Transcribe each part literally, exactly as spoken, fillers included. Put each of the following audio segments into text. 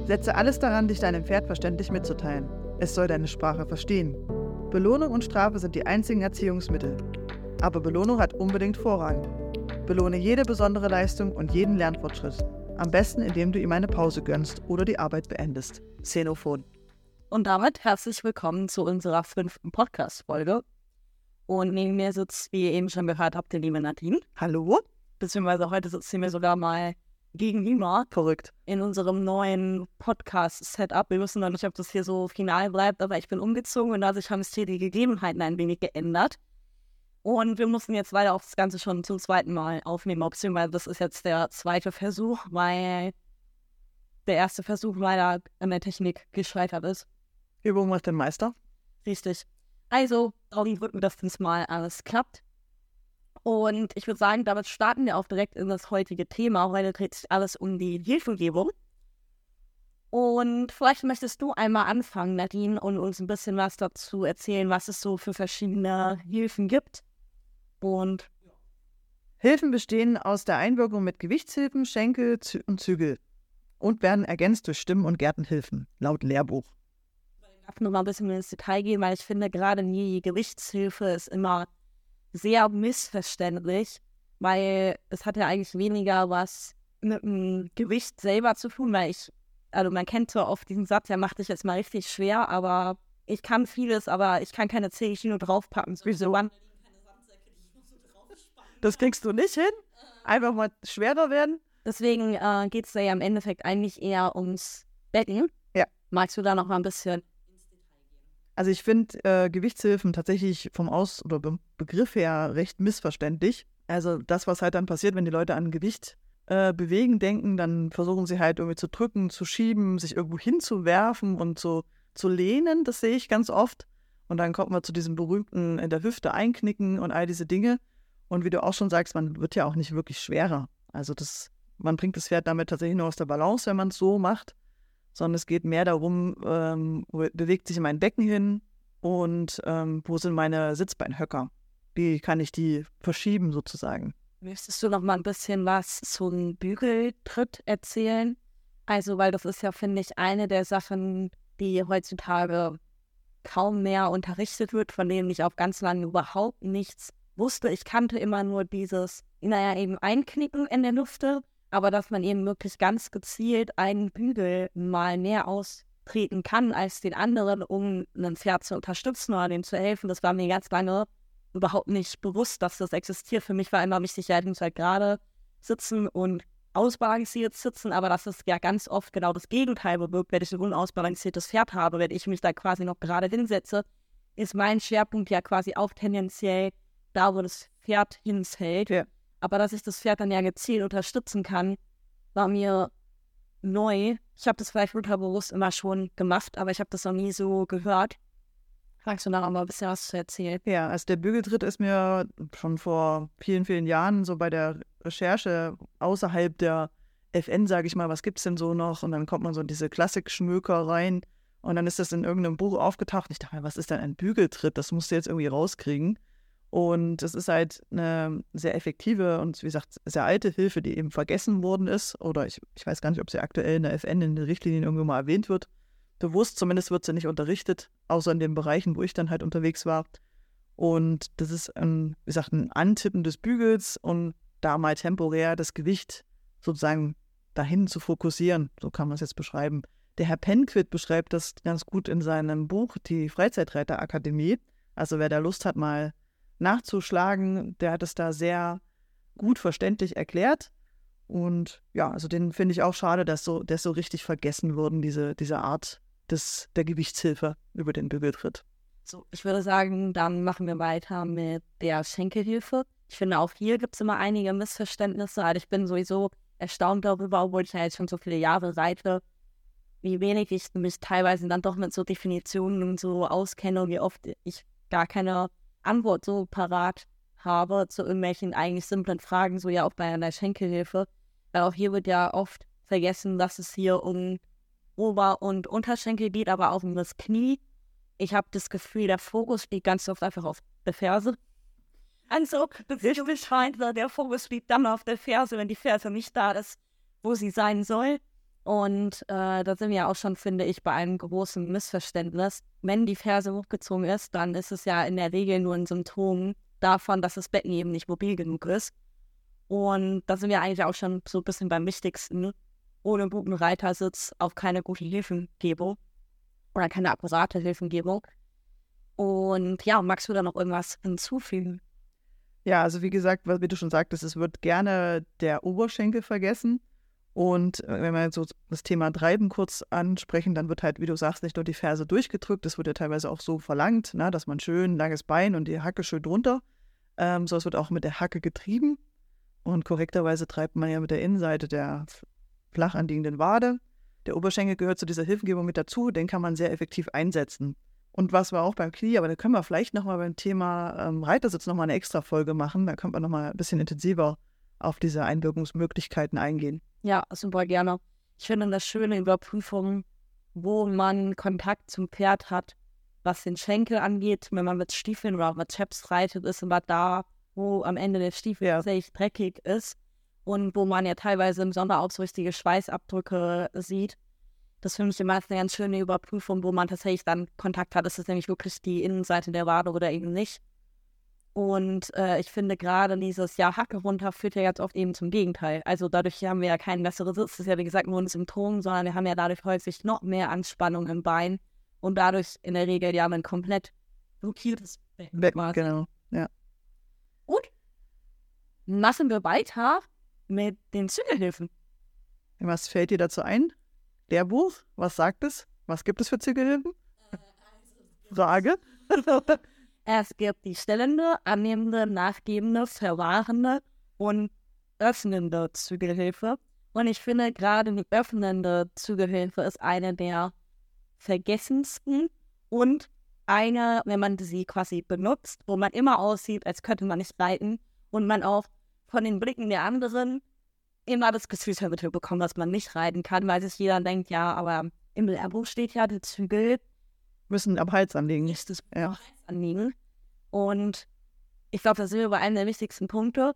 Setze alles daran, dich deinem Pferd verständlich mitzuteilen. Es soll deine Sprache verstehen. Belohnung und Strafe sind die einzigen Erziehungsmittel. Aber Belohnung hat unbedingt Vorrang. Belohne jede besondere Leistung und jeden Lernfortschritt. Am besten, indem du ihm eine Pause gönnst oder die Arbeit beendest. Xenophon. Und damit herzlich willkommen zu unserer fünften Podcast-Folge. Und neben mir sitzt, wie ihr eben schon gehört habt, die liebe Nadine. Hallo? Beziehungsweise heute sitzt sie mir sogar mal gegenüber. Verrückt. In unserem neuen Podcast-Setup. Wir wissen noch nicht, ob das hier so final bleibt, aber ich bin umgezogen und dadurch haben sich hier die Gegebenheiten ein wenig geändert. Und wir mussten jetzt leider auch das Ganze schon zum zweiten Mal aufnehmen, beziehungsweise das ist jetzt der zweite Versuch, weil der erste Versuch leider an der Technik gescheitert ist. Übung macht den Meister. Richtig. Also, darum drücken, dass das mal alles klappt. Und ich würde sagen, damit starten wir auch direkt in das heutige Thema. Heute dreht sich alles um die Hilfegebung. Und vielleicht möchtest du einmal anfangen, Nadine, und uns ein bisschen was dazu erzählen, was es so für verschiedene Hilfen gibt. Und Hilfen bestehen aus der Einwirkung mit Gewichtshilfen, Schenkel Zü- und Zügel und werden ergänzt durch Stimmen- und Gärtenhilfen, laut Lehrbuch. Ich darf noch mal ein bisschen ins Detail gehen, weil ich finde, gerade die Gewichtshilfe ist immer sehr missverständlich, weil es hat ja eigentlich weniger was mit dem Gewicht selber zu tun, weil ich, also man kennt so oft diesen Satz, der macht dich jetzt mal richtig schwer, aber ich kann vieles, aber ich kann keine zehn Kilo draufpacken. Wieso? Das kriegst du nicht hin? Einfach mal schwerer werden? Deswegen äh, geht es da ja im Endeffekt eigentlich eher ums Becken. Ja. Magst du da noch mal ein bisschen? Also ich finde äh, Gewichtshilfen tatsächlich vom Aus- oder Be- Begriff her recht missverständlich. Also das, was halt dann passiert, wenn die Leute an Gewicht äh, bewegen denken, dann versuchen sie halt irgendwie zu drücken, zu schieben, sich irgendwo hinzuwerfen und so zu lehnen. Das sehe ich ganz oft. Und dann kommt man zu diesem berühmten in der Hüfte einknicken und all diese Dinge. Und wie du auch schon sagst, man wird ja auch nicht wirklich schwerer. Also das, man bringt das Pferd damit tatsächlich nur aus der Balance, wenn man es so macht. Sondern es geht mehr darum, ähm, wo bewegt sich mein Becken hin und ähm, wo sind meine Sitzbeinhöcker? Wie kann ich die verschieben sozusagen? Möchtest du noch mal ein bisschen was zum Bügeltritt erzählen? Also, weil das ist ja, finde ich, eine der Sachen, die heutzutage kaum mehr unterrichtet wird, von denen ich auf ganz lange überhaupt nichts wusste. Ich kannte immer nur dieses, naja, eben Einknicken in der Lüfte, aber dass man eben wirklich ganz gezielt einen Bügel mal mehr austreten kann als den anderen, um ein Pferd zu unterstützen oder dem zu helfen. Das war mir ganz lange überhaupt nicht bewusst, dass das existiert. Für mich war immer wichtig, ja, ich muss halt gerade sitzen und ausbalanciert sitzen, aber dass es ja ganz oft genau das Gegenteil bewirkt, wenn ich ein unausbalanciertes Pferd habe, wenn ich mich da quasi noch gerade hinsetze, ist mein Schwerpunkt ja quasi auch tendenziell da, wo das Pferd hinfällt. Ja. Aber dass ich das Pferd dann ja gezielt unterstützen kann, war mir neu. Ich habe das vielleicht unterbewusst immer schon gemacht, aber ich habe das noch nie so gehört. Magst du da noch mal ein bisschen was zu erzählen? Ja, also der Bügeltritt ist mir schon vor vielen, vielen Jahren so bei der Recherche außerhalb der F N, sage ich mal, was gibt es denn so noch? Und dann kommt man so in diese Klassikschmöker rein und dann ist das in irgendeinem Buch aufgetaucht. Ich dachte mir, was ist denn ein Bügeltritt? Das musst du jetzt irgendwie rauskriegen. Und es ist halt eine sehr effektive und, wie gesagt, sehr alte Hilfe, die eben vergessen worden ist. Oder ich, ich weiß gar nicht, ob sie aktuell in der F N, in den Richtlinien irgendwo mal erwähnt wird. Bewusst zumindest wird sie nicht unterrichtet, außer in den Bereichen, wo ich dann halt unterwegs war. Und das ist, ein, wie gesagt, ein Antippen des Bügels und da mal temporär das Gewicht sozusagen dahin zu fokussieren. So kann man es jetzt beschreiben. Der Herr Penquit beschreibt das ganz gut in seinem Buch, die Freizeitreiterakademie. Also wer da Lust hat, mal nachzuschlagen, der hat es da sehr gut verständlich erklärt. Und ja, also den finde ich auch schade, dass so, dass so richtig vergessen wurden, diese, diese Art des, der Gewichtshilfe über den Bügeltritt. So, ich würde sagen, dann machen wir weiter mit der Schenkelhilfe. Ich finde, auch hier gibt es immer einige Missverständnisse. Also ich bin sowieso erstaunt darüber, obwohl ich ja jetzt schon so viele Jahre reite, wie wenig ich mich teilweise dann doch mit so Definitionen und so auskenne und wie oft ich gar keine Antwort so parat habe zu irgendwelchen eigentlich simplen Fragen, so ja auch bei einer Schenkelhilfe. Weil auch hier wird ja oft vergessen, dass es hier um Ober- und Unterschenkel geht, aber auch um das Knie. Ich habe das Gefühl, der Fokus liegt ganz oft einfach auf der Ferse. Also, beziehungsweise der Fokus liegt dann auf der Ferse, wenn die Ferse nicht da ist, wo sie sein soll. Und äh, da sind wir auch schon, finde ich, bei einem großen Missverständnis. Wenn die Ferse hochgezogen ist, dann ist es ja in der Regel nur ein Symptom davon, dass das Becken eben nicht mobil genug ist. Und da sind wir eigentlich auch schon so ein bisschen beim Wichtigsten. Ohne guten Reitersitz auch keine gute Hilfengebung oder keine akkurate Hilfengebung. Und ja, magst du da noch irgendwas hinzufügen? Ja, also wie gesagt, wie du schon sagtest, es wird gerne der Oberschenkel vergessen. Und äh, wenn wir jetzt so das Thema Treiben kurz ansprechen, dann wird halt, wie du sagst, nicht nur die Ferse durchgedrückt, das wird ja teilweise auch so verlangt, na, dass man schön langes Bein und die Hacke schön drunter, ähm, so es wird auch mit der Hacke getrieben. Und korrekterweise treibt man ja mit der Innenseite der flach anliegenden Wade. Der Oberschenkel gehört zu dieser Hilfengebung mit dazu, den kann man sehr effektiv einsetzen. Und was wir auch beim Knie, aber da können wir vielleicht nochmal beim Thema ähm, Reitersitz nochmal eine extra Folge machen, da können wir nochmal ein bisschen intensiver auf diese Einwirkungsmöglichkeiten eingehen. Ja, super gerne. Ich finde das schöne Überprüfung, wo man Kontakt zum Pferd hat, was den Schenkel angeht. Wenn man mit Stiefeln oder mit Chaps reitet, ist immer da, wo am Ende der Stiefel Ja. tatsächlich dreckig ist und wo man ja teilweise im Sommer auch so richtige Schweißabdrücke sieht. Das finde ich immer eine ganz schöne Überprüfung, wo man tatsächlich dann Kontakt hat. Ist es nämlich wirklich die Innenseite der Wade oder eben nicht? Und äh, ich finde gerade dieses ja Hacke runter führt ja ganz oft eben zum Gegenteil. Also dadurch haben wir ja keinen besseren Sitz, das ist ja wie gesagt nur ein Symptom, sondern wir haben ja dadurch häufig noch mehr Anspannung im Bein und dadurch in der Regel ja ein komplett blockiertes Becken. Becken, genau, ja. Gut, machen wir weiter mit den Zügelhilfen. Was fällt dir dazu ein? Lehrbuch, was sagt es? Was gibt es für Zügelhilfen? Frage. Es gibt die stellende, annehmende, nachgebende, verwahrende und öffnende Zügelhilfe. Und ich finde, gerade die öffnende Zügelhilfe ist eine der vergessensten und eine, wenn man sie quasi benutzt, wo man immer aussieht, als könnte man nicht reiten und man auch von den Blicken der anderen immer das Gefühl vermittelt bekommt, dass man nicht reiten kann, weil sich jeder denkt, ja, aber im Lehrbuch steht ja, die Zügel müssen am Hals anliegen. nicht das Ja. Hals anliegen. Und ich glaube, da sind wir bei einem der wichtigsten Punkte.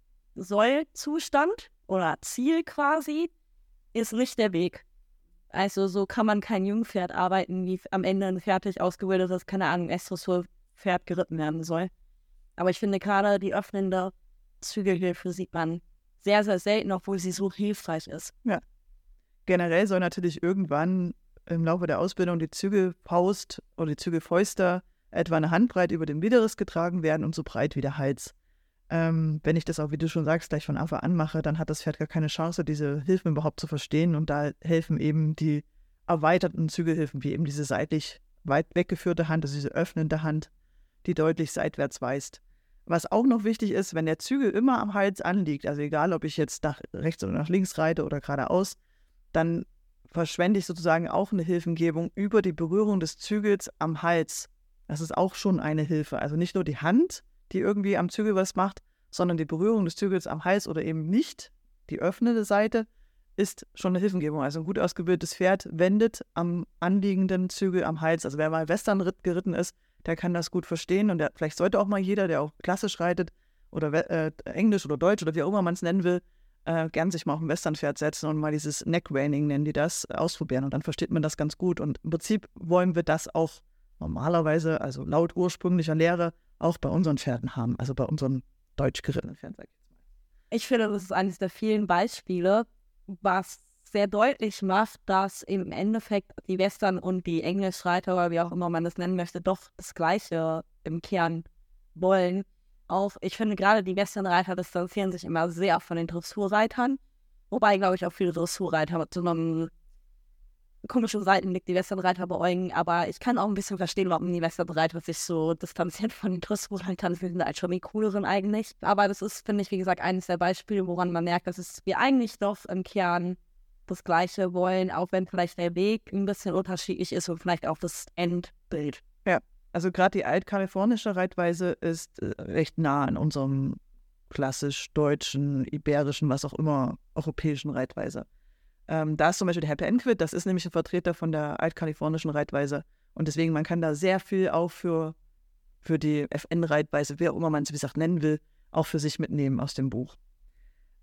Sollzustand oder Ziel quasi ist nicht der Weg. Also so kann man kein Jungpferd arbeiten, wie am Ende ein fertig ausgebildetes, keine Ahnung, S-Dressur-Pferd geritten werden soll. Aber ich finde gerade die öffnende Zügelhilfe sieht man sehr, sehr selten, obwohl sie so hilfreich ist. Ja. Generell soll natürlich irgendwann im Laufe der Ausbildung die Zügelfaust oder die Zügelfäuste etwa eine Handbreit über dem Widerriss getragen werden und so breit wie der Hals. Ähm, wenn ich das auch, wie du schon sagst, gleich von Anfang an mache, dann hat das Pferd gar keine Chance, diese Hilfen überhaupt zu verstehen. Und da helfen eben die erweiterten Zügelhilfen, wie eben diese seitlich weit weggeführte Hand, also diese öffnende Hand, die deutlich seitwärts weist. Was auch noch wichtig ist, wenn der Zügel immer am Hals anliegt, also egal, ob ich jetzt nach rechts oder nach links reite oder geradeaus, dann verschwende ich sozusagen auch eine Hilfengebung über die Berührung des Zügels am Hals. Das ist auch schon eine Hilfe. Also nicht nur die Hand, die irgendwie am Zügel was macht, sondern die Berührung des Zügels am Hals oder eben nicht, die öffnende Seite, ist schon eine Hilfengebung. Also ein gut ausgebildetes Pferd wendet am anliegenden Zügel am Hals. Also wer mal Westernritt geritten ist, der kann das gut verstehen. Und der, vielleicht sollte auch mal jeder, der auch klassisch reitet oder äh, Englisch oder Deutsch oder wie auch immer man es nennen will, äh, gern sich mal auf ein Westernpferd setzen und mal dieses Neck-Reining, nennen die das, ausprobieren. Und dann versteht man das ganz gut. Und im Prinzip wollen wir das auch normalerweise, also laut ursprünglicher Lehre, auch bei unseren Pferden haben, also bei unseren deutsch gerittenen Pferden, sag ich jetzt mal. Ich finde, das ist eines der vielen Beispiele, was sehr deutlich macht, dass im Endeffekt die Western- und die Englischreiter, oder wie auch immer man das nennen möchte, doch das Gleiche im Kern wollen. Auch, ich finde, gerade die Westernreiter distanzieren sich immer sehr von den Dressurreitern, wobei, glaube ich, auch viele Dressurreiter mit so einem komischen Seitenblick die Westernreiter beäugen, aber ich kann auch ein bisschen verstehen, warum die Westernreiter sich so distanziert von den Dressurreitern finden, als schon die cooleren eigentlich. Aber das ist, finde ich, wie gesagt, eines der Beispiele, woran man merkt, dass es wir eigentlich doch im Kern das Gleiche wollen, auch wenn vielleicht der Weg ein bisschen unterschiedlich ist und vielleicht auch das Endbild. Ja, also gerade die altkalifornische Reitweise ist äh, recht nah an unserem klassisch deutschen, iberischen, was auch immer, europäischen Reitweise. Ähm, da ist zum Beispiel der Herr Penquit, das ist nämlich ein Vertreter von der altkalifornischen Reitweise. Und deswegen, man kann da sehr viel auch für, für die F N-Reitweise, wer auch immer man es wie gesagt nennen will, auch für sich mitnehmen aus dem Buch.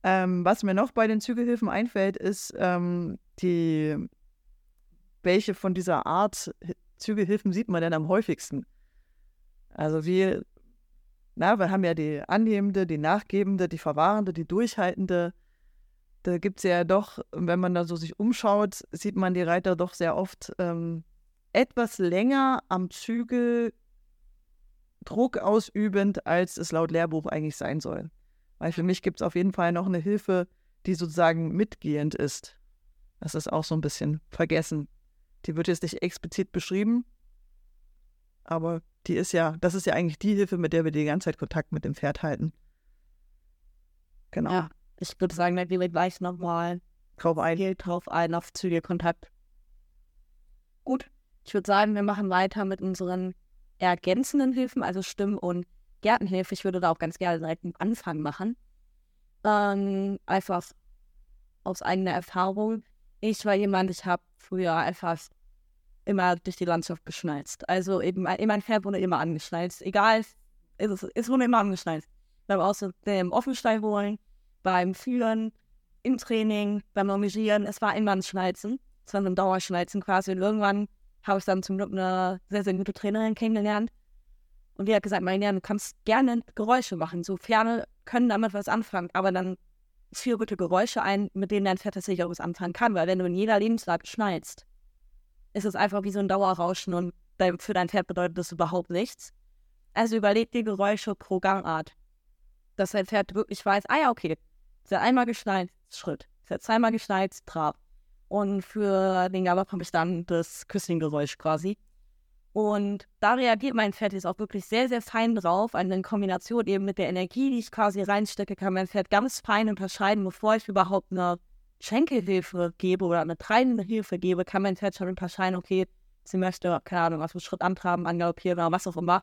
Ähm, was mir noch bei den Zügelhilfen einfällt, ist ähm, die, welche von dieser Art Zügelhilfen sieht man denn am häufigsten? Also wie, na, wir haben ja die annehmende, die nachgebende, die verwahrende, die durchhaltende. Da gibt es ja doch, wenn man da so sich umschaut, sieht man die Reiter doch sehr oft ähm, etwas länger am Zügel Druck ausübend, als es laut Lehrbuch eigentlich sein soll. Weil für mich gibt es auf jeden Fall noch eine Hilfe, die sozusagen mitgehend ist. Das ist auch so ein bisschen vergessen. Die wird jetzt nicht explizit beschrieben, aber die ist ja, das ist ja eigentlich die Hilfe, mit der wir die ganze Zeit Kontakt mit dem Pferd halten. Genau. Ja, ich würde sagen, da gehen wir gleich nochmal drauf ein. Viel drauf ein, auf Zügelkontakt. Gut, ich würde sagen, wir machen weiter mit unseren ergänzenden Hilfen, also Stimm- und Gärtenhilfe. Ich würde da auch ganz gerne direkt einen Anfang machen. Ähm, einfach aus eigener Erfahrung. Ich war jemand, ich habe früher einfach immer durch die Landschaft geschnalzt. Also eben, mein Pferd wurde immer angeschnalzt. Egal, es, es wurde immer angeschnalzt. Beim Außerdem Offenstall holen, beim Führen, im Training, beim Longieren. Es war immer ein Schnalzen. Es war ein Dauerschnalzen quasi. Und irgendwann habe ich dann zum Glück eine sehr, sehr gute Trainerin kennengelernt. Und die hat gesagt, Marianne, du kannst gerne Geräusche machen. So Pferde können damit was anfangen, aber dann führe bitte Geräusche ein, mit denen dein Pferd tatsächlich auch was anfangen kann. Weil wenn du in jeder Lebenslage schnallst, ist es einfach wie so ein Dauerrauschen und für dein Pferd bedeutet das überhaupt nichts. Also überleg dir Geräusche pro Gangart. Dass dein Pferd wirklich weiß, ah ja, okay, ist ja einmal geschnallt, Schritt. Ist ja zweimal geschnallt, Trab. Und für den Galopp habe ich dann das Küsschengeräusch quasi. Und da reagiert mein Pferd jetzt auch wirklich sehr, sehr fein drauf. Also in Kombination eben mit der Energie, die ich quasi reinstecke, kann mein Pferd ganz fein unterscheiden, bevor ich überhaupt eine Schenkelhilfe gebe oder eine treibende Hilfe gebe, kann mein Pferd schon unterscheiden, okay, sie möchte, keine Ahnung, was für Schritt antraben, angaloppieren oder was auch immer.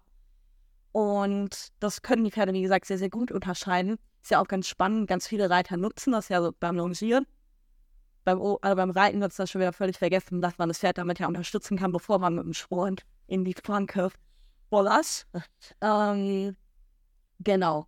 Und das können die Pferde, wie gesagt, sehr, sehr gut unterscheiden. Ist ja auch ganz spannend, ganz viele Reiter nutzen das ja so beim Longieren. Beim, also beim Reiten wird es das schon wieder völlig vergessen, dass man das Pferd damit ja unterstützen kann, bevor man mit dem Sporn in die Flanke vollast. ähm, genau.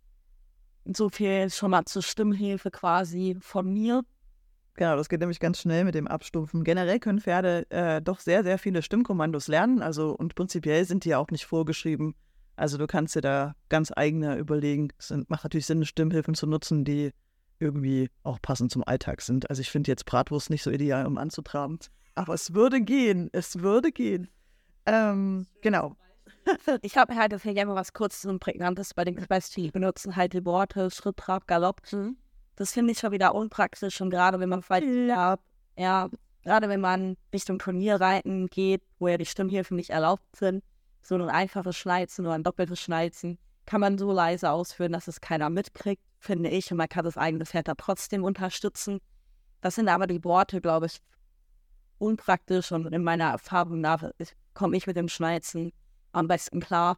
So viel schon mal zur Stimmhilfe quasi von mir. Genau, das geht nämlich ganz schnell mit dem Abstumpfen. Generell können Pferde äh, doch sehr, sehr viele Stimmkommandos lernen. Also und prinzipiell sind die ja auch nicht vorgeschrieben. Also du kannst dir da ganz eigene überlegen. Es sind, macht natürlich Sinn, Stimmhilfen zu nutzen, die irgendwie auch passend zum Alltag sind. Also ich finde jetzt Bratwurst nicht so ideal, um anzutraben. Aber es würde gehen. Es würde gehen. Ähm, genau. Ich habe halt das hier was Kurzes und Prägnantes bei den Beispielen. Die benutzen halt die Worte Schritt, Trab, Galopp. Das finde ich schon wieder unpraktisch. Und gerade wenn man vielleicht, ja, ja, gerade wenn man Richtung Turnierreiten geht, wo ja die Stimmhilfen nicht erlaubt sind, so ein einfaches Schnalzen oder ein doppeltes Schnalzen, kann man so leise ausführen, dass es keiner mitkriegt, finde ich. Und man kann das eigene Pferd da trotzdem unterstützen. Das sind aber die Worte, glaube ich, unpraktisch. Und in meiner Erfahrung nach komme ich mit dem Schnalzen am besten klar.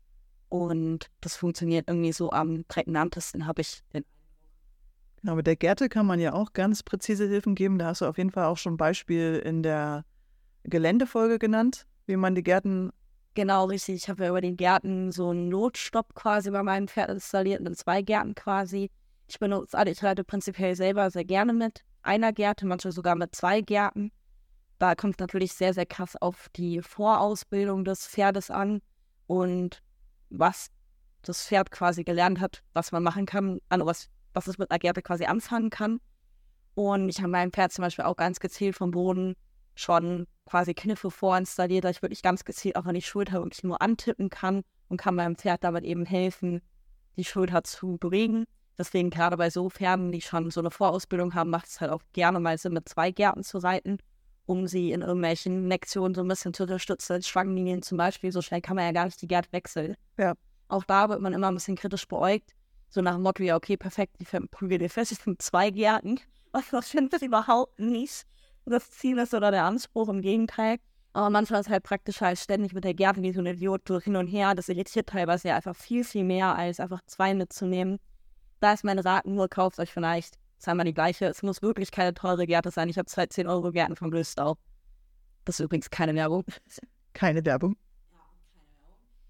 Und das funktioniert irgendwie so am prägnantesten, habe ich den Genau, mit der Gerte kann man ja auch ganz präzise Hilfen geben. Da hast du auf jeden Fall auch schon ein Beispiel in der Geländefolge genannt, wie man die Gärten... Genau, richtig. Ich habe ja über den Gärten so einen Notstopp quasi bei meinem Pferd installiert, mit zwei Gärten quasi. Ich benutze, also ich reite prinzipiell selber sehr gerne mit einer Gerte, manchmal sogar mit zwei Gärten. Da kommt es natürlich sehr, sehr krass auf die Vorausbildung des Pferdes an und was das Pferd quasi gelernt hat, was man machen kann, also was, was es mit einer Gerte quasi anfangen kann. Und ich habe meinem Pferd zum Beispiel auch ganz gezielt vom Boden schon quasi Kniffe vorinstalliert, dass ich wirklich ganz gezielt auch an die Schulter wirklich nur antippen kann und kann meinem Pferd damit eben helfen, die Schulter zu bewegen. Deswegen gerade bei so Pferden, die schon so eine Vorausbildung haben, macht es halt auch gerne mal Sinn, mit zwei Gärten zu reiten, um sie in irgendwelchen Lektionen so ein bisschen zu unterstützen. Schwanglinien zum Beispiel, so schnell kann man ja gar nicht die Gerte wechseln. Ja. Auch da wird man immer ein bisschen kritisch beäugt, so nach dem Motto, ja okay, perfekt, die prügelt ihr fest, ich mit zwei Gärten. Was das finde ich überhaupt nicht das Ziel ist oder der Anspruch, im Gegenteil. Aber manchmal ist es halt praktischer, als ständig mit der Gerte wie so ein Idiot durch hin und her. Das irritiert teilweise ja einfach viel, viel mehr, als einfach zwei mitzunehmen. Da ist mein Rat nur, kauft euch vielleicht zweimal die gleiche. Es muss wirklich keine teure Gerte sein. Ich habe zwei zehn Euro Gärten vom Löstau. Das ist übrigens keine Werbung. Keine Werbung.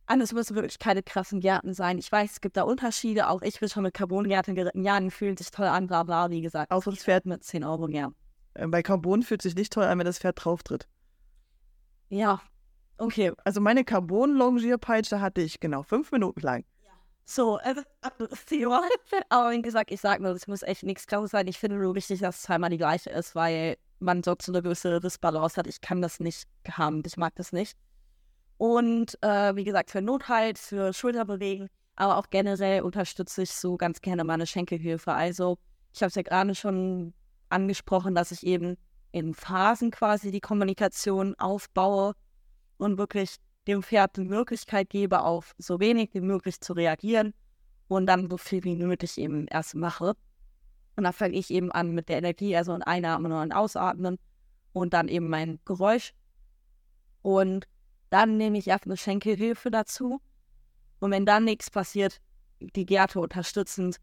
alles müssen wirklich keine krassen Gärten sein. Ich weiß, es gibt da Unterschiede. Auch ich bin schon mit Carbongärten geritten. Ja, die fühlen sich toll an, bla bla, wie gesagt. Außer das Pferd mit zehn Euro gern. Äh, bei Carbon fühlt sich nicht toll an, wenn das Pferd drauf tritt. Ja, okay. Also meine Carbon-Longierpeitsche hatte ich genau fünf Minuten lang. So, also, anderes Thema. Aber wie gesagt, ich sag nur, das muss echt nichts krasses sein. Ich finde nur wichtig, dass es zweimal die gleiche ist, weil man sonst so eine gewisse Rissbalance hat. Ich kann das nicht haben. Ich mag das nicht. Und äh, wie gesagt, für Nothalt, für Schulterbewegen, aber auch generell unterstütze ich so ganz gerne meine Schenkelhilfe. Also ich habe es ja gerade schon angesprochen, dass ich eben in Phasen quasi die Kommunikation aufbaue und wirklich dem Pferd die Möglichkeit gebe, auf so wenig wie möglich zu reagieren und dann so viel wie nötig eben erst mache. Und dann fange ich eben an mit der Energie, also ein Einatmen und ein Ausatmen und dann eben mein Geräusch. Und dann nehme ich erst eine Schenkelhilfe dazu. Und wenn dann nichts passiert, die Gerte unterstützend.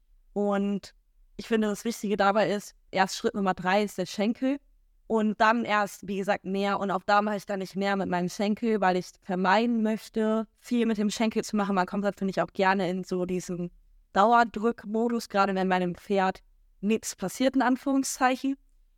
Und ich finde, das Wichtige dabei ist, erst Schritt Nummer drei ist der Schenkel. Und dann erst, wie gesagt, mehr. Und auch da mache ich dann nicht mehr mit meinem Schenkel, weil ich vermeiden möchte, viel mit dem Schenkel zu machen. Man kommt halt, finde ich, auch gerne in so diesen Dauerdrückmodus, gerade wenn meinem Pferd nichts passiert, in Anführungszeichen.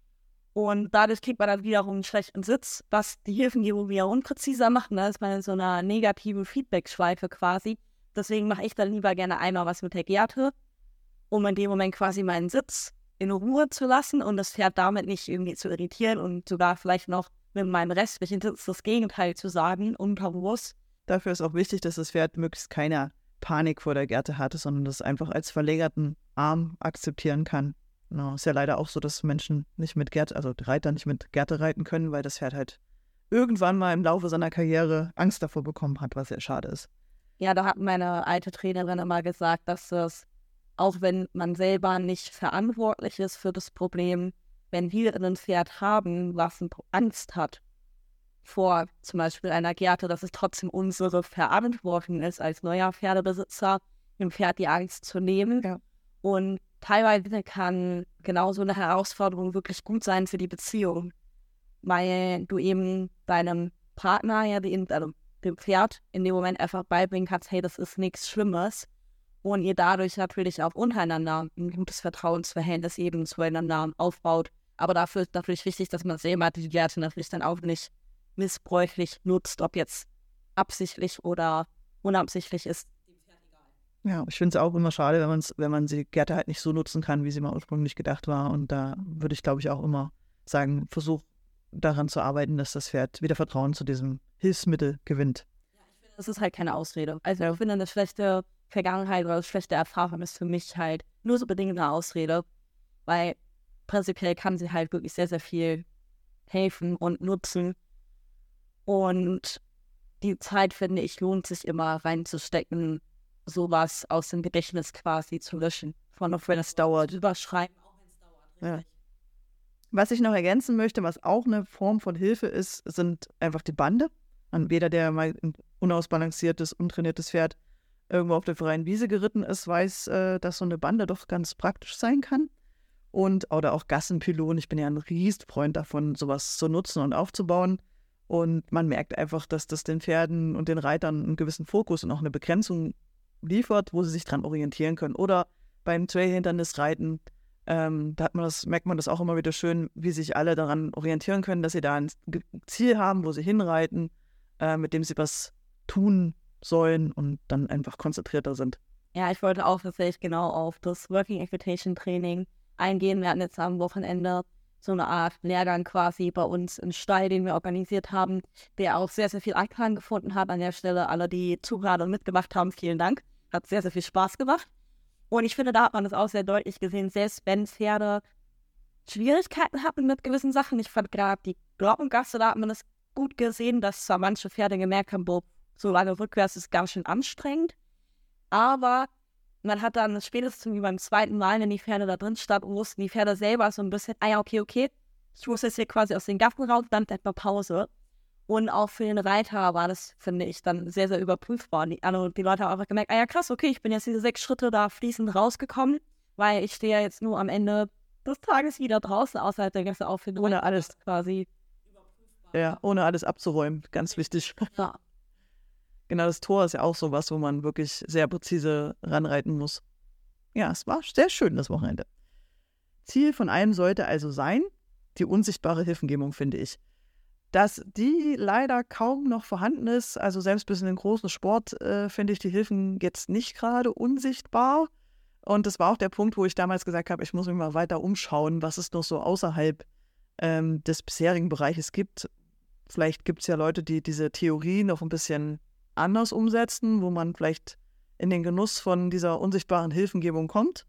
Und dadurch kriegt man dann wiederum einen schlechten Sitz, was die Hilfengebung wieder unpräziser macht. Da ist man in so einer negativen Feedback-Schleife quasi. Deswegen mache ich dann lieber gerne einmal was mit der Gerte, um in dem Moment quasi meinen Sitz in Ruhe zu lassen und das Pferd damit nicht irgendwie zu irritieren und sogar vielleicht noch mit meinem restlichen Sitz das Gegenteil zu sagen, unterbewusst. Dafür ist auch wichtig, dass das Pferd möglichst keine Panik vor der Gerte hatte, sondern das einfach als verlängerten Arm akzeptieren kann. Genau, ist ja leider auch so, dass Menschen nicht mit Gerte, also Reiter nicht mit Gerte reiten können, weil das Pferd halt irgendwann mal im Laufe seiner Karriere Angst davor bekommen hat, was sehr schade ist. Ja, da hat meine alte Trainerin immer gesagt, dass das, auch wenn man selber nicht verantwortlich ist für das Problem, wenn wir ein Pferd haben, was Angst hat vor zum Beispiel einer Gerte, dass es trotzdem unsere Verantwortung ist, als neuer Pferdebesitzer, dem Pferd die Angst zu nehmen. Ja. Und teilweise kann genau so eine Herausforderung wirklich gut sein für die Beziehung, weil du eben deinem Partner, ja, also dem Pferd, in dem Moment einfach beibringen kannst, hey, das ist nichts Schlimmes. Und ihr dadurch natürlich auch untereinander ein gutes Vertrauensverhältnis eben zueinander aufbaut. Aber dafür ist natürlich wichtig, dass man selber die Gerte natürlich dann auch nicht missbräuchlich nutzt, ob jetzt absichtlich oder unabsichtlich ist. Ja, ich finde es auch immer schade, wenn, man's, wenn man die Gerte halt nicht so nutzen kann, wie sie mal ursprünglich gedacht war. Und da würde ich, glaube ich, auch immer sagen, versuch daran zu arbeiten, dass das Pferd wieder Vertrauen zu diesem Hilfsmittel gewinnt. Ja, ich finde, das ist halt keine Ausrede. Also ich finde, eine schlechte Vergangenheit oder eine schlechte Erfahrung ist für mich halt nur so bedingt eine Ausrede, weil prinzipiell kann sie halt wirklich sehr, sehr viel helfen und nutzen. Und die Zeit, finde ich, lohnt sich immer reinzustecken, sowas aus dem Gedächtnis quasi zu löschen. Von auch wenn es dauert. Überschreiben, auch wenn es dauert. Ja. Was ich noch ergänzen möchte, was auch eine Form von Hilfe ist, sind einfach die Bande. Und jeder, der mal ein unausbalanciertes, untrainiertes Pferd irgendwo auf der freien Wiese geritten ist, weiß, äh, dass so eine Bande doch ganz praktisch sein kann. Und oder auch Gassenpylonen. Ich bin ja ein Riesenfreund davon, sowas zu nutzen und aufzubauen. Und man merkt einfach, dass das den Pferden und den Reitern einen gewissen Fokus und auch eine Begrenzung liefert, wo sie sich dran orientieren können. Oder beim Trailhindernisreiten, ähm, da hat man das, merkt man das auch immer wieder schön, wie sich alle daran orientieren können, dass sie da ein Ziel haben, wo sie hinreiten, äh, mit dem sie was tun sollen und dann einfach konzentrierter sind. Ja, ich wollte auch tatsächlich genau auf das Working Equitation Training eingehen. Wir hatten jetzt am Wochenende so eine Art Lehrgang quasi bei uns im Stall, den wir organisiert haben, der auch sehr, sehr viel Anklang gefunden hat. An der Stelle alle, die zugehört und mitgemacht haben, vielen Dank. Hat sehr, sehr viel Spaß gemacht. Und ich finde, da hat man das auch sehr deutlich gesehen, selbst wenn Pferde Schwierigkeiten hatten mit gewissen Sachen. Ich fand gerade die Glockengasse, da hat man das gut gesehen, dass zwar manche Pferde gemerkt haben, boah, so lange rückwärts ist ganz schön anstrengend. Aber man hat dann spätestens wie beim zweiten Mal, wenn die Pferde da drin standen, wussten die Pferde selber so ein bisschen, ah ja, okay, okay, ich muss jetzt hier quasi aus den Gassen raus, dann etwa Pause. Und auch für den Reiter war das, finde ich, dann sehr, sehr überprüfbar. Die, also die Leute haben einfach gemerkt, ah ja, krass, okay, ich bin jetzt diese sechs Schritte da fließend rausgekommen, weil ich stehe ja jetzt nur am Ende des Tages wieder draußen, außerhalb der Gasse auch für den Ohne alles quasi überprüfbar. Ja, ohne alles abzuräumen, ganz wichtig. Ja. Genau, das Tor ist ja auch sowas, wo man wirklich sehr präzise ranreiten muss. Ja, es war sehr schön, das Wochenende. Ziel von allem sollte also sein, die unsichtbare Hilfengebung, finde ich. Dass die leider kaum noch vorhanden ist, also selbst bis in den großen Sport, äh, finde ich die Hilfen jetzt nicht gerade unsichtbar. Und das war auch der Punkt, wo ich damals gesagt habe, ich muss mich mal weiter umschauen, was es noch so außerhalb ähm, des bisherigen Bereiches gibt. Vielleicht gibt es ja Leute, die diese Theorie noch ein bisschen anders umsetzen, wo man vielleicht in den Genuss von dieser unsichtbaren Hilfengebung kommt.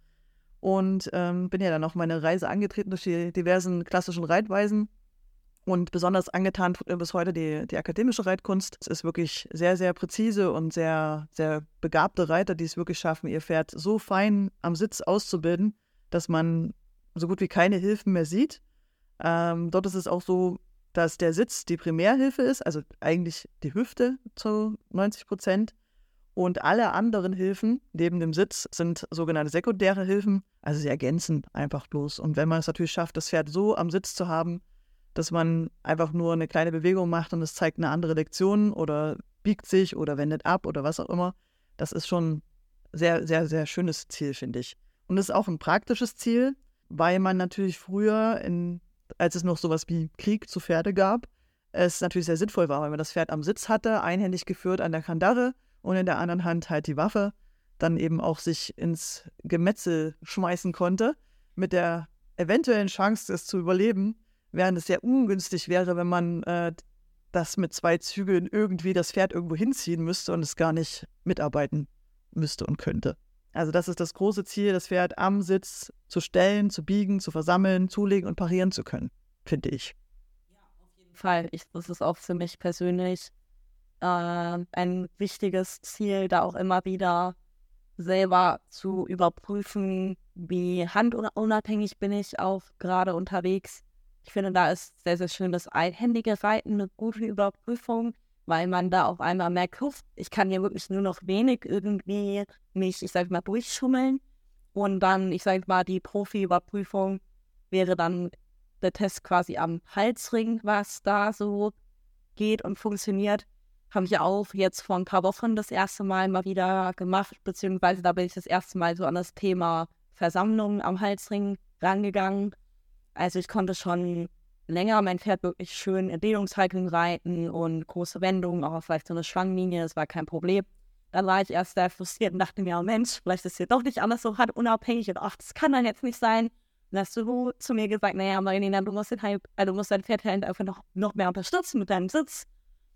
Und ähm, bin ja dann auf meine Reise angetreten durch die diversen klassischen Reitweisen. Und besonders angetan tut mir bis heute die, die akademische Reitkunst. Es ist wirklich sehr, sehr präzise und sehr, sehr begabte Reiter, die es wirklich schaffen, ihr Pferd so fein am Sitz auszubilden, dass man so gut wie keine Hilfen mehr sieht. Ähm, dort ist es auch so, dass der Sitz die Primärhilfe ist, also eigentlich die Hüfte zu neunzig Prozent. Und alle anderen Hilfen neben dem Sitz sind sogenannte sekundäre Hilfen, also sie ergänzen einfach bloß. Und wenn man es natürlich schafft, das Pferd so am Sitz zu haben, dass man einfach nur eine kleine Bewegung macht und es zeigt eine andere Lektion oder biegt sich oder wendet ab oder was auch immer. Das ist schon ein sehr, sehr, sehr schönes Ziel, finde ich. Und es ist auch ein praktisches Ziel, weil man natürlich früher, in, als es noch sowas wie Krieg zu Pferde gab, es natürlich sehr sinnvoll war, weil man das Pferd am Sitz hatte, einhändig geführt an der Kandare und in der anderen Hand halt die Waffe, dann eben auch sich ins Gemetzel schmeißen konnte, mit der eventuellen Chance, es zu überleben, während es sehr ungünstig wäre, wenn man äh, das mit zwei Zügeln irgendwie das Pferd irgendwo hinziehen müsste und es gar nicht mitarbeiten müsste und könnte. Also das ist das große Ziel, das Pferd am Sitz zu stellen, zu biegen, zu versammeln, zulegen und parieren zu können, finde ich. Ja, auf jeden Fall. Ich, das ist auch für mich persönlich äh, ein wichtiges Ziel, da auch immer wieder selber zu überprüfen, wie handunabhängig bin ich auch gerade unterwegs. Ich finde, da ist sehr, sehr schön das einhändige Reiten eine gute Überprüfung, weil man da auf einmal merkt, ich kann hier wirklich nur noch wenig irgendwie mich, ich sag mal, durchschummeln. Und dann, ich sag mal, die Profi-Überprüfung wäre dann der Test quasi am Halsring, was da so geht und funktioniert. Habe ich auch jetzt vor ein paar Wochen das erste Mal mal wieder gemacht, beziehungsweise da bin ich das erste Mal so an das Thema Versammlung am Halsring rangegangen. Also ich konnte schon länger mein Pferd wirklich schön in Dehnungshaltung reiten und große Wendungen, auch vielleicht so eine Schwanglinie, das war kein Problem. Dann war ich erst sehr frustriert und dachte mir, oh Mensch, vielleicht ist hier doch nicht alles so hart unabhängig und ach, das kann dann jetzt nicht sein. Dann hast du zu mir gesagt, naja, Marilena, du musst, den halt, also du musst dein Pferd halt einfach noch, noch mehr unterstützen mit deinem Sitz.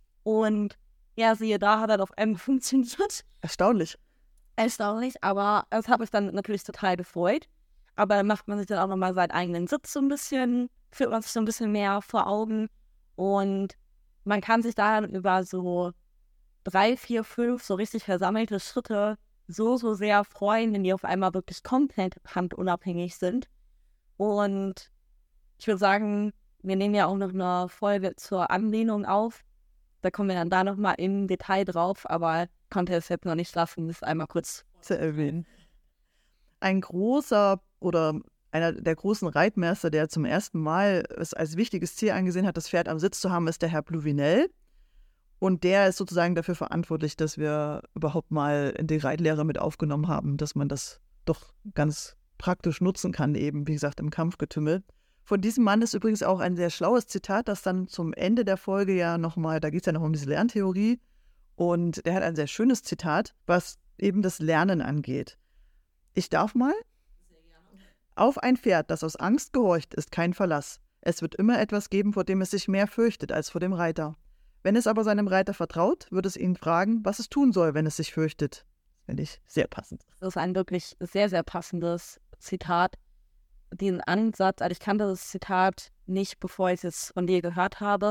Und ja, siehe da, hat er auf einmal funktioniert. Erstaunlich. Erstaunlich, aber das hat mich dann natürlich total gefreut. Aber dann macht man sich dann auch nochmal seinen eigenen Sitz so ein bisschen, führt man sich so ein bisschen mehr vor Augen. Und man kann sich da dann über so drei, vier, fünf so richtig versammelte Schritte so, so sehr freuen, wenn die auf einmal wirklich komplett handunabhängig sind. Und ich würde sagen, wir nehmen ja auch noch eine Folge zur Anlehnung auf. Da kommen wir dann da nochmal im Detail drauf, aber konnte es jetzt noch nicht lassen, das einmal kurz zu erwähnen. Ein großer oder einer der großen Reitmeister, der zum ersten Mal es als wichtiges Ziel angesehen hat, das Pferd am Sitz zu haben, ist der Herr Pluvinel. Und der ist sozusagen dafür verantwortlich, dass wir überhaupt mal in die Reitlehre mit aufgenommen haben, dass man das doch ganz praktisch nutzen kann, eben, wie gesagt, im Kampfgetümmel. Von diesem Mann ist übrigens auch ein sehr schlaues Zitat, das dann zum Ende der Folge ja nochmal, da geht es ja noch um diese Lerntheorie. Und der hat ein sehr schönes Zitat, was eben das Lernen angeht. Ich darf mal? Sehr gerne. Auf ein Pferd, das aus Angst gehorcht, ist kein Verlass. Es wird immer etwas geben, vor dem es sich mehr fürchtet als vor dem Reiter. Wenn es aber seinem Reiter vertraut, wird es ihn fragen, was es tun soll, wenn es sich fürchtet. Das finde ich sehr passend. Das ist ein wirklich sehr, sehr passendes Zitat. Den Ansatz, also ich kannte das Zitat nicht, bevor ich es von dir gehört habe.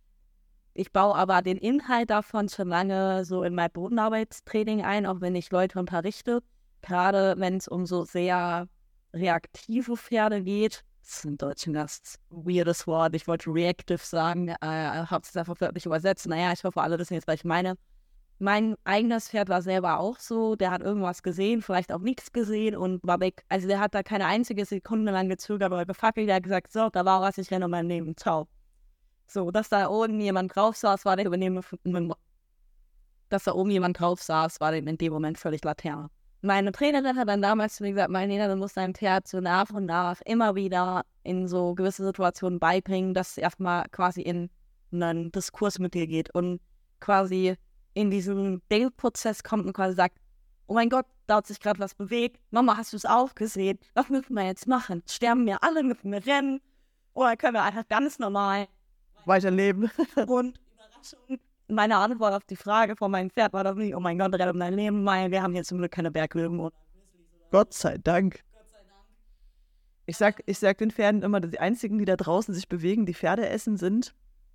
Ich baue aber den Inhalt davon schon lange so in mein Bodenarbeitstraining ein, auch wenn ich Leute unterrichte. Gerade wenn es um so sehr reaktive Pferde geht. Das ist im Deutschen das weirdes Wort. Ich wollte reactive sagen, äh, habe es einfach wörtlich übersetzt. Naja, ich hoffe, alle wissen jetzt, was ich meine. Mein eigenes Pferd war selber auch so. Der hat irgendwas gesehen, vielleicht auch nichts gesehen und war weg. Also der hat da keine einzige Sekunde lang gezögert oder gefackelt. Der hat gesagt, so, da war was, ich renne mein Leben. Ciao. So, dass da oben jemand drauf saß, war der Übernehmer von dass da oben jemand drauf saß, war dem in dem Moment völlig Laterne. Meine Trainerin hat dann damals zu mir gesagt, meine, du musst deinem Pferd so nach und nach immer wieder in so gewisse Situationen beibringen, dass es erstmal quasi in einen Diskurs mit dir geht und quasi in diesen Denkprozess kommt und quasi sagt, oh mein Gott, da hat sich gerade was bewegt. Mama, hast du es auch gesehen? Was müssen wir jetzt machen? Sterben wir alle, müssen wir rennen? Oder können wir einfach ganz normal weiterleben? Und Überraschung, meine Antwort auf die Frage von meinem Pferd war doch nicht, oh mein Gott, rette um dein Leben, weil wir haben hier zum Glück keine Berglöwen. Oder Gott sei Dank. Ich sag, ich sag den Pferden immer, dass die einzigen, die da draußen sich bewegen, die Pferde essen, sind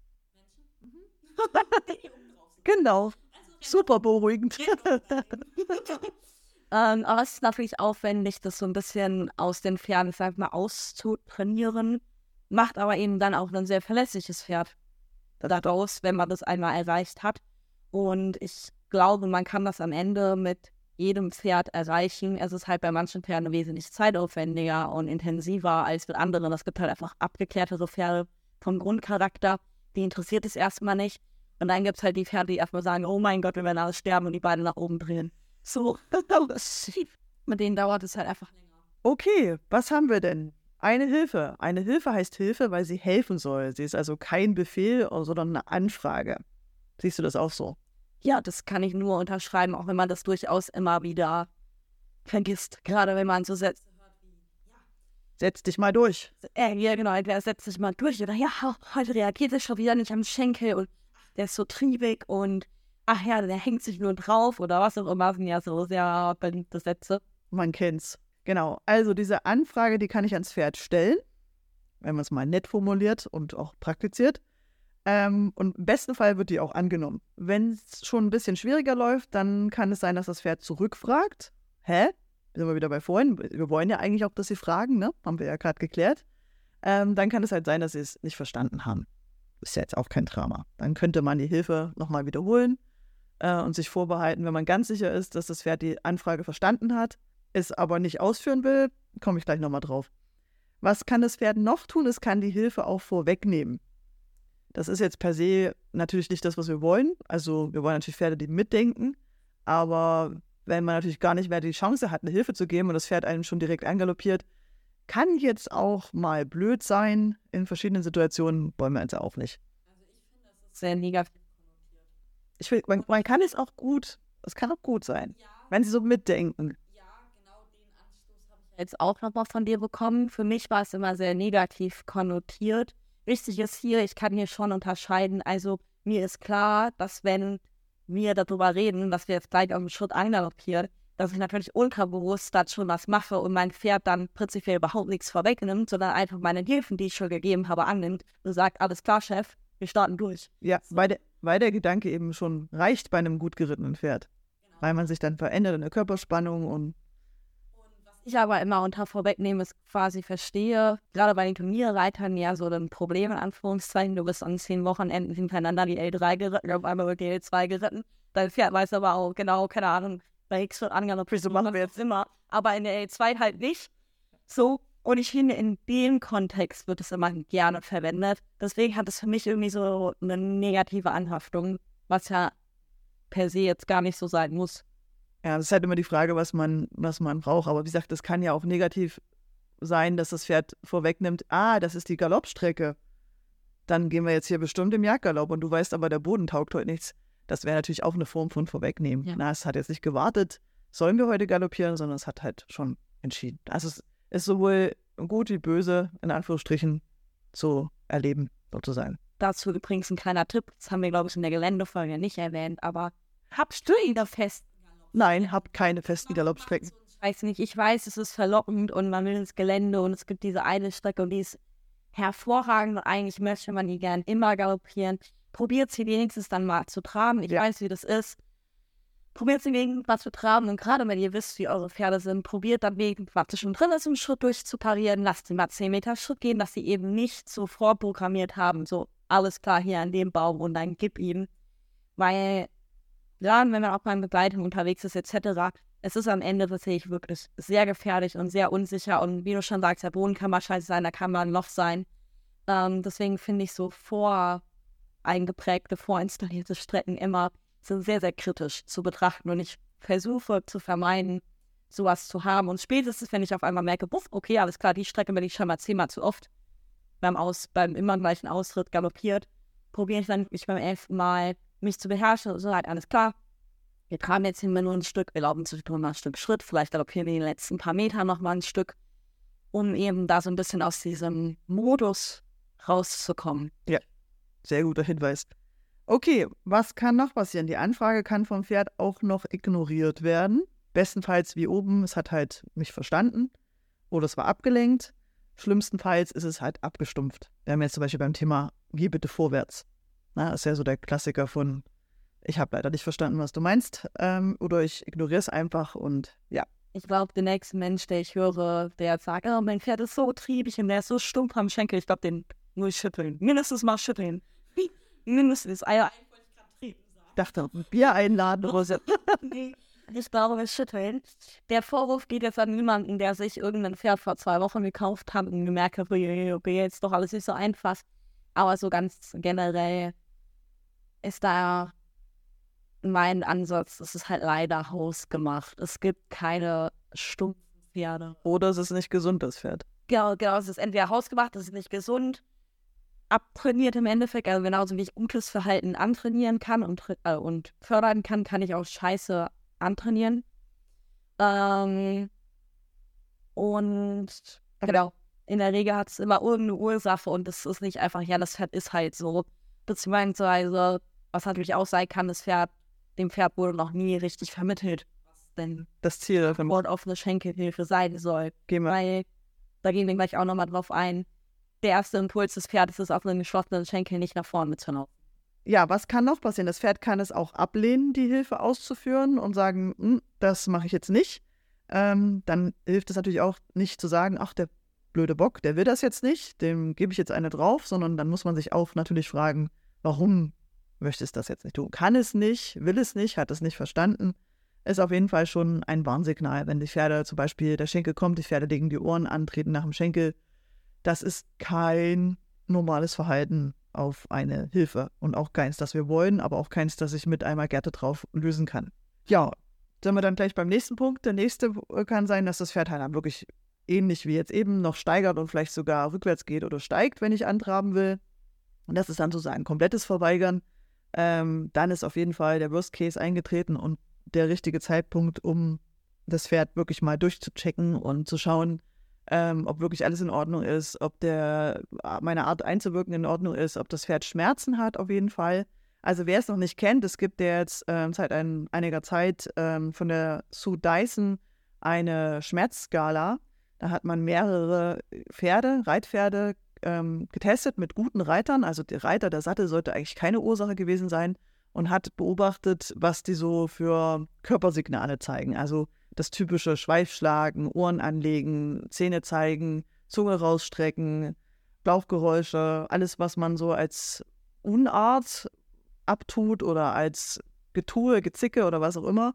Menschen. Genau. Super beruhigend. ähm, aber es ist natürlich aufwendig, das so ein bisschen aus den Pferden, sag mal, auszutrainieren. Macht aber eben dann auch ein sehr verlässliches Pferd daraus, wenn man das einmal erreicht hat. Und ich glaube, man kann das am Ende mit jedem Pferd erreichen. Es ist halt bei manchen Pferden wesentlich zeitaufwendiger und intensiver als mit anderen. Es gibt halt einfach abgeklärtere Pferde vom Grundcharakter. Die interessiert es erstmal nicht. Und dann gibt es halt die Pferde, die erstmal sagen, oh mein Gott, wir werden alles sterben und die beiden nach oben drehen. So, mit denen dauert es halt einfach länger. Okay, was haben wir denn? Eine Hilfe. Eine Hilfe heißt Hilfe, weil sie helfen soll. Sie ist also kein Befehl, sondern eine Anfrage. Siehst du das auch so? Ja, das kann ich nur unterschreiben, auch wenn man das durchaus immer wieder vergisst. Gerade wenn man so Sätze hört wie, ja. Setz dich mal durch. Äh, ja, genau, entweder setz dich mal durch oder ja, heute reagiert er schon wieder nicht am Schenkel und der ist so triebig und ach ja, der hängt sich nur drauf oder was auch immer. Das sind ja so sehr beliebte Sätze. Man kennt's. Genau, also diese Anfrage, die kann ich ans Pferd stellen, wenn man es mal nett formuliert und auch praktiziert. Ähm, und im besten Fall wird die auch angenommen. Wenn es schon ein bisschen schwieriger läuft, dann kann es sein, dass das Pferd zurückfragt. Hä? Sind wir wieder bei vorhin. Wir wollen ja eigentlich auch, dass sie fragen, ne? Haben wir ja gerade geklärt. Ähm, dann kann es halt sein, dass sie es nicht verstanden haben. Ist ja jetzt auch kein Drama. Dann könnte man die Hilfe nochmal wiederholen äh, und sich vorbehalten, wenn man ganz sicher ist, dass das Pferd die Anfrage verstanden hat, es aber nicht ausführen will, komme ich gleich nochmal drauf. Was kann das Pferd noch tun? Es kann die Hilfe auch vorwegnehmen. Das ist jetzt per se natürlich nicht das, was wir wollen. Also wir wollen natürlich Pferde, die mitdenken, aber wenn man natürlich gar nicht mehr die Chance hat, eine Hilfe zu geben und das Pferd einem schon direkt angaloppiert, kann jetzt auch mal blöd sein. In verschiedenen Situationen wollen wir also auch nicht. Also ich finde, das ist sehr negativ konnotiert. Ich will, man, man kann es auch gut, es kann auch gut sein, ja, wenn sie so mitdenken. Jetzt auch nochmal von dir bekommen. Für mich war es immer sehr negativ konnotiert. Wichtig ist hier, ich kann hier schon unterscheiden. Also mir ist klar, dass wenn wir darüber reden, dass wir jetzt gleich auf den Schritt angaloppieren, dass ich natürlich unterbewusst dann schon was mache und mein Pferd dann prinzipiell überhaupt nichts vorwegnimmt, sondern einfach meine Hilfen, die ich schon gegeben habe, annimmt und sagt, alles klar, Chef, wir starten durch. Ja, so. weil, der, weil der Gedanke eben schon reicht bei einem gut gerittenen Pferd. Genau. Weil man sich dann verändert in der Körperspannung und ich aber immer unter Vorwegnehmen es quasi verstehe, gerade bei den Turnierreitern ja so ein Problem in Anführungszeichen, du bist an zehn Wochenenden hintereinander die L drei geritten, auf einmal wird die L zwei geritten, dein Pferd weiß aber auch genau, keine Ahnung, bei X wird angaloppiert, so machen wir jetzt immer, aber in der L zwei halt nicht. So, und ich finde, in dem Kontext wird es immer gerne verwendet, deswegen hat es für mich irgendwie so eine negative Anhaftung, was ja per se jetzt gar nicht so sein muss. Ja, das ist halt immer die Frage, was man, was man braucht. Aber wie gesagt, das kann ja auch negativ sein, dass das Pferd vorwegnimmt, ah, das ist die Galoppstrecke. Dann gehen wir jetzt hier bestimmt im Jagdgalopp und du weißt aber, der Boden taugt heute nichts. Das wäre natürlich auch eine Form von Vorwegnehmen. Ja. Na, es hat jetzt nicht gewartet, sollen wir heute galoppieren, sondern es hat halt schon entschieden. Also es ist sowohl gut wie böse, in Anführungsstrichen, zu erleben, sozusagen. Dazu übrigens ein kleiner Tipp, das haben wir, glaube ich, in der Geländefolge nicht erwähnt, aber habst du ihn da fest? Nein, hab keine festen Galoppstrecken. Ich weiß nicht, ich weiß, es ist verlockend und man will ins Gelände und es gibt diese eine Strecke und die ist hervorragend und eigentlich möchte man die gern immer galoppieren. Probiert sie wenigstens dann mal zu traben. Ich ja. weiß, wie das ist. Probiert sie wenigstens mal zu traben und gerade wenn ihr wisst, wie eure Pferde sind, probiert dann wenigstens mal zwischen drin ist, einen Schritt durchzuparieren. Lasst sie mal zehn Meter Schritt gehen, dass sie eben nicht so vorprogrammiert haben, so alles klar hier an dem Baum und dann gib ihm. Weil gerade wenn man auch beim Begleitung unterwegs ist et cetera, es ist am Ende tatsächlich wirklich sehr gefährlich und sehr unsicher und wie du schon sagst, der Boden kann mal scheiße sein, da kann mal ein Loch sein. Ähm, deswegen finde ich so voreingeprägte, vorinstallierte Strecken immer sind sehr, sehr kritisch zu betrachten und ich versuche zu vermeiden, sowas zu haben. Und spätestens, wenn ich auf einmal merke, buff, okay, alles klar, die Strecke bin ich schon mal zehnmal zu oft beim, Aus, beim immer gleichen Ausritt galoppiert, probiere ich dann mich beim elften Mal mich zu beherrschen und so halt, alles klar. Wir tragen jetzt hin nur ein Stück, wir laufen zwischendurch mal ein Stück Schritt, vielleicht galoppieren wir die letzten paar Meter noch mal ein Stück, um eben da so ein bisschen aus diesem Modus rauszukommen. Ja, sehr guter Hinweis. Okay, was kann noch passieren? Die Anfrage kann vom Pferd auch noch ignoriert werden. Bestenfalls wie oben, es hat halt mich verstanden oder es war abgelenkt. Schlimmstenfalls ist es halt abgestumpft. Wir haben jetzt zum Beispiel beim Thema, geh bitte vorwärts. Na, das ist ja so der Klassiker von, ich habe leider nicht verstanden, was du meinst, ähm, oder ich ignoriere es einfach und ja. Ich glaube, der nächste Mensch, der ich höre, der sagt, oh, mein Pferd ist so triebig und der ist so stumpf am Schenkel, ich glaube, den nur schütteln. Mindestens mal schütteln. Mindestens. Eier. Ich dachte, ein Bier einladen oder so. Nee, ich glaube, wir schütteln. Der Vorwurf geht jetzt an niemanden, der sich irgendein Pferd vor zwei Wochen gekauft hat und gemerkt hat, okay, okay, jetzt doch alles nicht so einfach. Aber so ganz generell ist da mein Ansatz, es ist halt leider hausgemacht. Es gibt keine stumpfen Pferde. Oder es ist nicht gesund, das Pferd. Genau, genau, es ist entweder hausgemacht, es ist nicht gesund, abtrainiert im Endeffekt, also genauso wie ich gutes Verhalten antrainieren kann und, äh, und fördern kann, kann ich auch Scheiße antrainieren. Ähm, und genau, in der Regel hat es immer irgendeine Ursache und es ist nicht einfach, ja, das Pferd ist halt so. Beziehungsweise, was natürlich auch sein kann, das Pferd, dem Pferd wurde noch nie richtig vermittelt, was denn das Ziel von offene Schenkelhilfe sein soll. Gehen wir. Weil, da gehen wir gleich auch nochmal drauf ein, der erste Impuls des Pferdes ist, auf einen geschlossenen Schenkel nicht nach vorne zu laufen. Ja, was kann noch passieren? Das Pferd kann es auch ablehnen, die Hilfe auszuführen und sagen, hm, das mache ich jetzt nicht. Ähm, dann hilft es natürlich auch nicht zu sagen, ach, der blöde Bock, der will das jetzt nicht, dem gebe ich jetzt eine drauf, sondern dann muss man sich auch natürlich fragen, warum möchtest du das jetzt nicht tun? Kann es nicht, will es nicht, hat es nicht verstanden. Ist auf jeden Fall schon ein Warnsignal, wenn die Pferde zum Beispiel, der Schenkel kommt, die Pferde legen die Ohren an, treten nach dem Schenkel. Das ist kein normales Verhalten auf eine Hilfe und auch keins, das wir wollen, aber auch keins, das ich mit einmal Gerte drauf lösen kann. Ja, sind wir dann gleich beim nächsten Punkt. Der nächste kann sein, dass das Pferd halt dann wirklich ähnlich wie jetzt eben noch steigert und vielleicht sogar rückwärts geht oder steigt, wenn ich antraben will. Und das ist dann sozusagen komplettes Verweigern. Ähm, dann ist auf jeden Fall der Worst Case eingetreten und der richtige Zeitpunkt, um das Pferd wirklich mal durchzuchecken und zu schauen, ähm, ob wirklich alles in Ordnung ist, ob der, meine Art einzuwirken in Ordnung ist, ob das Pferd Schmerzen hat auf jeden Fall. Also wer es noch nicht kennt, es gibt ja jetzt ähm, seit ein, einiger Zeit ähm, von der Sue Dyson eine Schmerzskala. Da hat man mehrere Pferde, Reitpferde ähm, getestet mit guten Reitern. Also der Reiter, der Sattel sollte eigentlich keine Ursache gewesen sein und hat beobachtet, was die so für Körpersignale zeigen. Also das typische Schweifschlagen, Ohren anlegen, Zähne zeigen, Zunge rausstrecken, Bauchgeräusche, alles, was man so als Unart abtut oder als Getue, Gezicke oder was auch immer.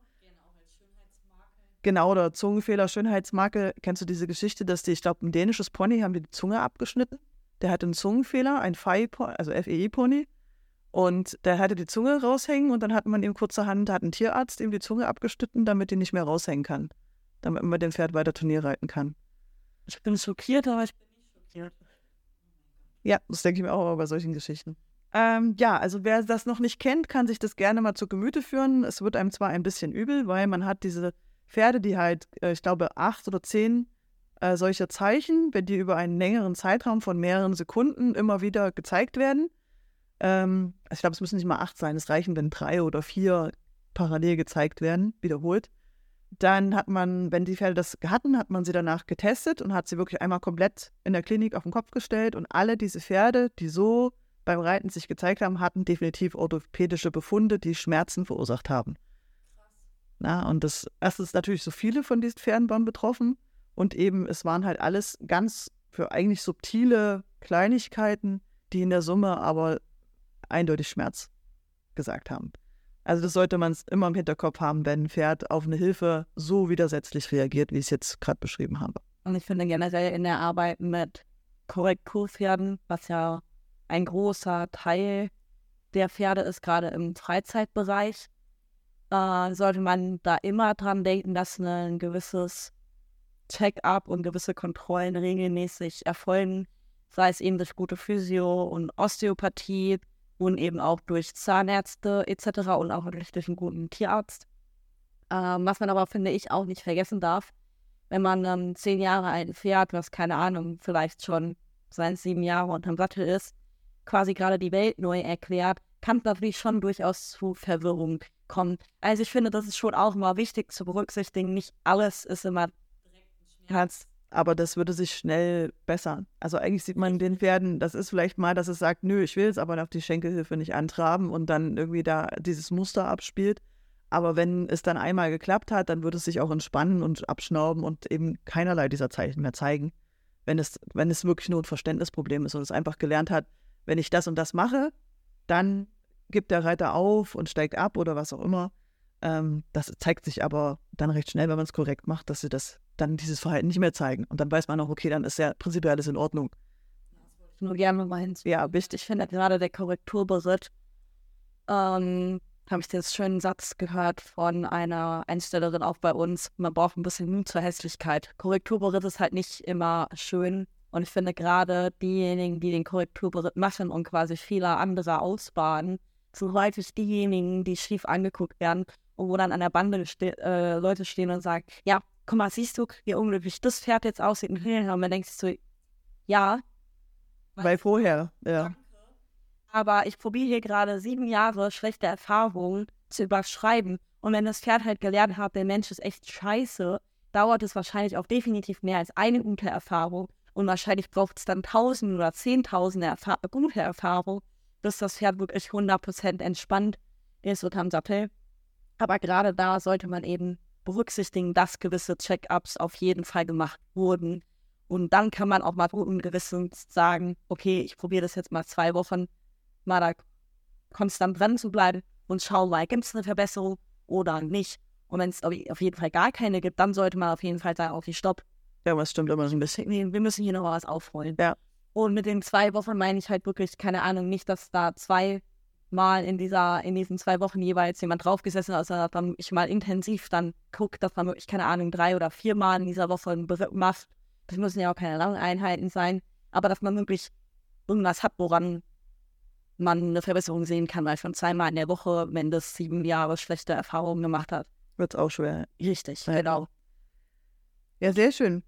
Genau, oder Zungenfehler, Schönheitsmakel. Kennst du diese Geschichte, dass die, ich glaube, ein dänisches Pony haben die, die Zunge abgeschnitten? Der hatte einen Zungenfehler, ein F E I-Pony, also F E I-Pony. Und der hatte die Zunge raushängen und dann hat man ihm kurzerhand, hat ein Tierarzt ihm die Zunge abgeschnitten, damit die nicht mehr raushängen kann. Damit man mit dem Pferd weiter Turnier reiten kann. Ich bin schockiert, aber ich bin nicht schockiert. Ja, das denke ich mir auch bei solchen Geschichten. Ähm, ja, also wer das noch nicht kennt, kann sich das gerne mal zu Gemüte führen. Es wird einem zwar ein bisschen übel, weil man hat diese Pferde, die halt, äh, ich glaube, acht oder zehn äh, solcher Zeichen, wenn die über einen längeren Zeitraum von mehreren Sekunden immer wieder gezeigt werden. Ähm, also ich glaube, es müssen nicht mal acht sein, es reichen, wenn drei oder vier parallel gezeigt werden, wiederholt. Dann hat man, wenn die Pferde das hatten, hat man sie danach getestet und hat sie wirklich einmal komplett in der Klinik auf den Kopf gestellt und alle diese Pferde, die so beim Reiten sich gezeigt haben, hatten definitiv orthopädische Befunde, die Schmerzen verursacht haben. Na, und das erste ist natürlich so viele von diesen Pferden waren betroffen und eben es waren halt alles ganz für eigentlich subtile Kleinigkeiten, die in der Summe aber eindeutig Schmerz gesagt haben. Also das sollte man immer im Hinterkopf haben, wenn ein Pferd auf eine Hilfe so widersetzlich reagiert, wie ich es jetzt gerade beschrieben habe. Und ich finde generell in der Arbeit mit Korrekturpferden, was ja ein großer Teil der Pferde ist, gerade im Freizeitbereich, äh, sollte man da immer dran denken, dass ein gewisses Check-up und gewisse Kontrollen regelmäßig erfolgen, sei es eben durch gute Physio und Osteopathie und eben auch durch Zahnärzte et cetera und auch wirklich durch einen guten Tierarzt. Ähm, was man aber, finde ich, auch nicht vergessen darf, wenn man ähm, zehn Jahre alt Pferd, was keine Ahnung, vielleicht schon seit sieben Jahre unterm Sattel ist, quasi gerade die Welt neu erklärt, kann natürlich schon durchaus zu Verwirrung kommen. Also ich finde, das ist schon auch mal wichtig zu berücksichtigen. Nicht alles ist immer Herz, aber das würde sich schnell bessern. Also eigentlich sieht man den Pferden, das ist vielleicht mal, dass es sagt, nö, ich will jetzt aber auf die Schenkelhilfe nicht antraben und dann irgendwie da dieses Muster abspielt. Aber wenn es dann einmal geklappt hat, dann würde es sich auch entspannen und abschnauben und eben keinerlei dieser Zeichen mehr zeigen. Wenn es, wenn es wirklich nur ein Verständnisproblem ist und es einfach gelernt hat, wenn ich das und das mache, dann gibt der Reiter auf und steigt ab oder was auch immer. Ähm, das zeigt sich aber dann recht schnell, wenn man es korrekt macht, dass sie das dann dieses Verhalten nicht mehr zeigen. Und dann weiß man auch, okay, dann ist ja prinzipiell alles in Ordnung. Nur gerne mal hinzu. Ja, wichtig. Ich finde gerade der Korrekturberitt, ähm, habe ich den schönen Satz gehört von einer Einstellerin auch bei uns, man braucht ein bisschen Mut zur Hässlichkeit. Korrekturberitt ist halt nicht immer schön. Und ich finde gerade diejenigen, die den Korrekturberitt machen und quasi Fehler anderer ausbaden, sind häufig diejenigen, die schief angeguckt werden und wo dann an der Bande ste- äh, Leute stehen und sagen, ja, guck mal, siehst du, wie unglücklich das Pferd jetzt aussieht. Und man denkt sich so, ja. Weil vorher, ja. Aber ich probiere hier gerade sieben Jahre schlechte Erfahrungen zu überschreiben. Und wenn das Pferd halt gelernt hat, der Mensch ist echt scheiße, dauert es wahrscheinlich auch definitiv mehr als eine gute Erfahrung. Und wahrscheinlich braucht es dann tausend oder zehntausende Erfa- gute Erfahrungen, bis das Pferd wirklich hundert Prozent entspannt ist unterm Sattel. Aber gerade da sollte man eben berücksichtigen, dass gewisse Check-ups auf jeden Fall gemacht wurden. Und dann kann man auch mal guten Gewissens sagen, okay, ich probiere das jetzt mal zwei Wochen, mal da konstant dran zu bleiben und schauen mal, gibt es eine Verbesserung oder nicht. Und wenn es auf jeden Fall gar keine gibt, dann sollte man auf jeden Fall sagen, okay, stopp. Ja, was stimmt immer so ein bisschen. Nee, wir müssen hier noch was aufholen. Ja. Und mit den zwei Wochen meine ich halt wirklich, keine Ahnung, nicht, dass da zwei Mal in dieser, in diesen zwei Wochen jeweils jemand draufgesessen hat, sondern dass ich mal intensiv dann gucke, dass man wirklich, keine Ahnung, drei oder vier Mal in dieser Woche einen Beritt macht. Das müssen ja auch keine langen Einheiten sein, aber dass man wirklich irgendwas hat, woran man eine Verbesserung sehen kann, weil schon zweimal in der Woche, wenn das sieben Jahre schlechte Erfahrungen gemacht hat. Wird es auch schwer. Richtig, ja. Genau. Ja, sehr schön.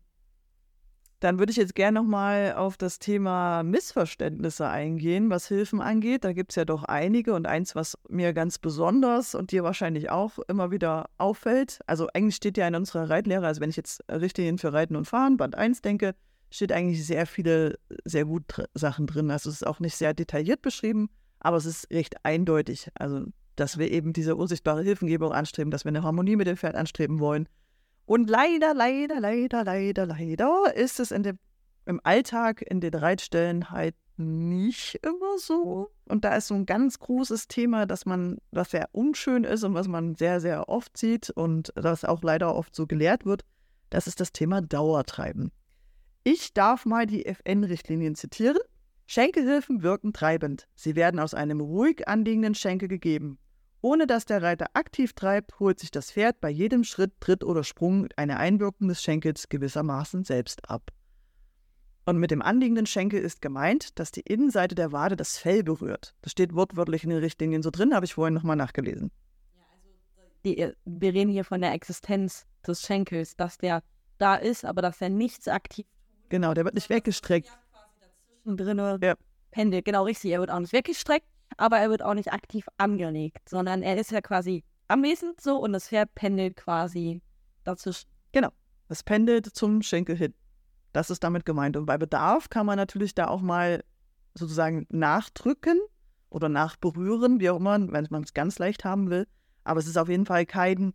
Dann würde ich jetzt gerne nochmal auf das Thema Missverständnisse eingehen, was Hilfen angeht. Da gibt es ja doch einige und eins, was mir ganz besonders und dir wahrscheinlich auch immer wieder auffällt. Also eigentlich steht ja in unserer Reitlehre, also wenn ich jetzt Richtlinien für Reiten und Fahren, Band eins denke, steht eigentlich sehr viele, sehr gut dr- Sachen drin. Also es ist auch nicht sehr detailliert beschrieben, aber es ist recht eindeutig. Also dass wir eben diese unsichtbare Hilfengebung anstreben, dass wir eine Harmonie mit dem Pferd anstreben wollen. Und leider, leider, leider, leider, leider ist es in dem, im Alltag in den Reitstellen halt nicht immer so. Und da ist so ein ganz großes Thema, dass man, was sehr unschön ist und was man sehr, sehr oft sieht und das auch leider oft so gelehrt wird, das ist das Thema Dauertreiben. Ich darf mal die F N-Richtlinien zitieren. Schenkelhilfen wirken treibend. Sie werden aus einem ruhig anliegenden Schenkel gegeben. Ohne dass der Reiter aktiv treibt, holt sich das Pferd bei jedem Schritt, Tritt oder Sprung eine Einwirkung des Schenkels gewissermaßen selbst ab. Und mit dem anliegenden Schenkel ist gemeint, dass die Innenseite der Wade das Fell berührt. Das steht wortwörtlich in den Richtlinien so drin, habe ich vorhin nochmal nachgelesen. Ja, also die, wir reden hier von der Existenz des Schenkels, dass der da ist, aber dass er nichts aktiv tut. Genau, der wird nicht weggestreckt. Dazwischen drinne ja. pendelt, genau richtig, er wird auch nicht weggestreckt. Aber er wird auch nicht aktiv angelegt, sondern er ist ja quasi anwesend so und das Pferd pendelt quasi dazwischen. Genau, es pendelt zum Schenkel hin. Das ist damit gemeint. Und bei Bedarf kann man natürlich da auch mal sozusagen nachdrücken oder nachberühren, wie auch immer, wenn man es ganz leicht haben will. Aber es ist auf jeden Fall kein,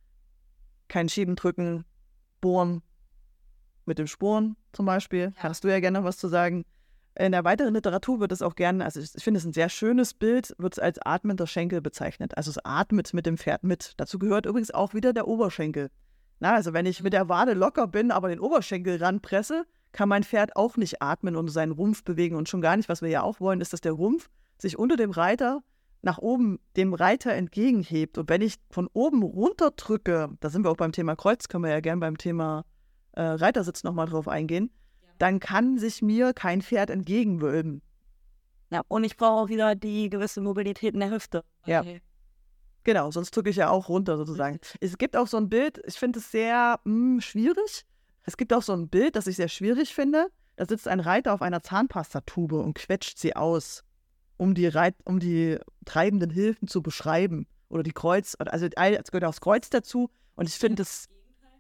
kein Schieben, Drücken, Bohren mit dem Sporen zum Beispiel. Ja. Kannst du ja gerne noch was zu sagen. In der weiteren Literatur wird es auch gerne, also ich finde es ein sehr schönes Bild, wird es als atmender Schenkel bezeichnet. Also es atmet mit dem Pferd mit. Dazu gehört übrigens auch wieder der Oberschenkel. Na, also wenn ich mit der Wade locker bin, aber den Oberschenkel ranpresse, kann mein Pferd auch nicht atmen und seinen Rumpf bewegen. Und schon gar nicht, was wir ja auch wollen, ist, dass der Rumpf sich unter dem Reiter nach oben dem Reiter entgegenhebt. Und wenn ich von oben runter drücke, da sind wir auch beim Thema Kreuz, können wir ja gern beim Thema äh, Reitersitz nochmal drauf eingehen, ja. Dann kann sich mir kein Pferd entgegenwölben. Ja, und ich brauche auch wieder die gewisse Mobilität in der Hüfte. Ja. Okay. Genau, sonst drücke ich ja auch runter sozusagen. Es gibt auch so ein Bild, ich finde es sehr mh, schwierig. Es gibt auch so ein Bild, das ich sehr schwierig finde. Da sitzt ein Reiter auf einer Zahnpastatube und quetscht sie aus, um die, Reit- um die treibenden Hilfen zu beschreiben. Oder die Kreuz, also es gehört auch das Kreuz dazu. Und ich finde es,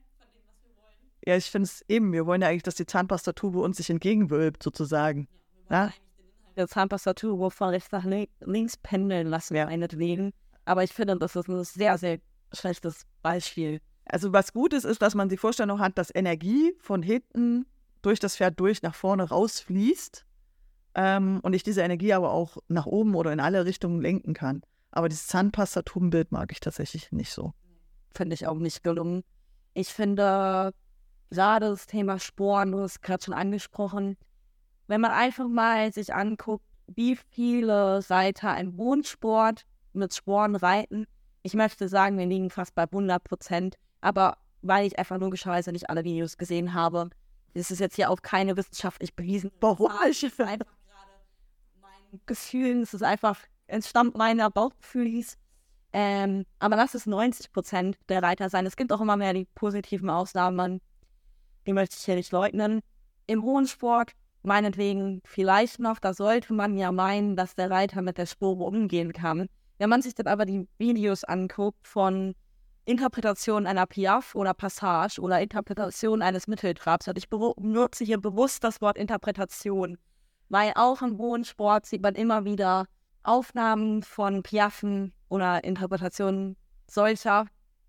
ja, ich finde es eben, wir wollen ja eigentlich, dass die Zahnpastatube uns sich entgegenwölbt, sozusagen. Ja, der Zahnpastatube von rechts nach links pendeln lassen, ja. Meinetwegen. Aber ich finde, das ist ein sehr, sehr schlechtes Beispiel. Also was gut ist, ist, dass man die Vorstellung hat, dass Energie von hinten durch das Pferd durch nach vorne rausfließt ähm, und ich diese Energie aber auch nach oben oder in alle Richtungen lenken kann. Aber dieses Zahnpastatubenbild mag ich tatsächlich nicht so. Finde ich auch nicht gelungen. Ich finde gerade das Thema Sporen, du hast es gerade schon angesprochen, wenn man einfach mal sich anguckt, wie viele Reiter im Bodensport mit Sporen reiten, ich möchte sagen, wir liegen fast bei hundert Prozent, aber weil ich einfach logischerweise nicht alle Videos gesehen habe, ist es jetzt hier auch keine wissenschaftlich bewiesen. Warum? Es ist einfach gerade mein Gefühl, es ist einfach, es stammt meiner Bauchgefühl. Ähm, aber lass es neunzig Prozent der Reiter sein. Es gibt auch immer mehr die positiven Ausnahmen, die möchte ich hier nicht leugnen. Im hohen Sport, meinetwegen vielleicht noch, da sollte man ja meinen, dass der Reiter mit der Spore umgehen kann. Wenn man sich dann aber die Videos anguckt von Interpretation einer Piaffe oder Passage oder Interpretation eines Mitteltrabs, und ich benutze hier bewusst das Wort Interpretation, weil auch im hohen Sport sieht man immer wieder Aufnahmen von Piaffen oder Interpretationen solcher,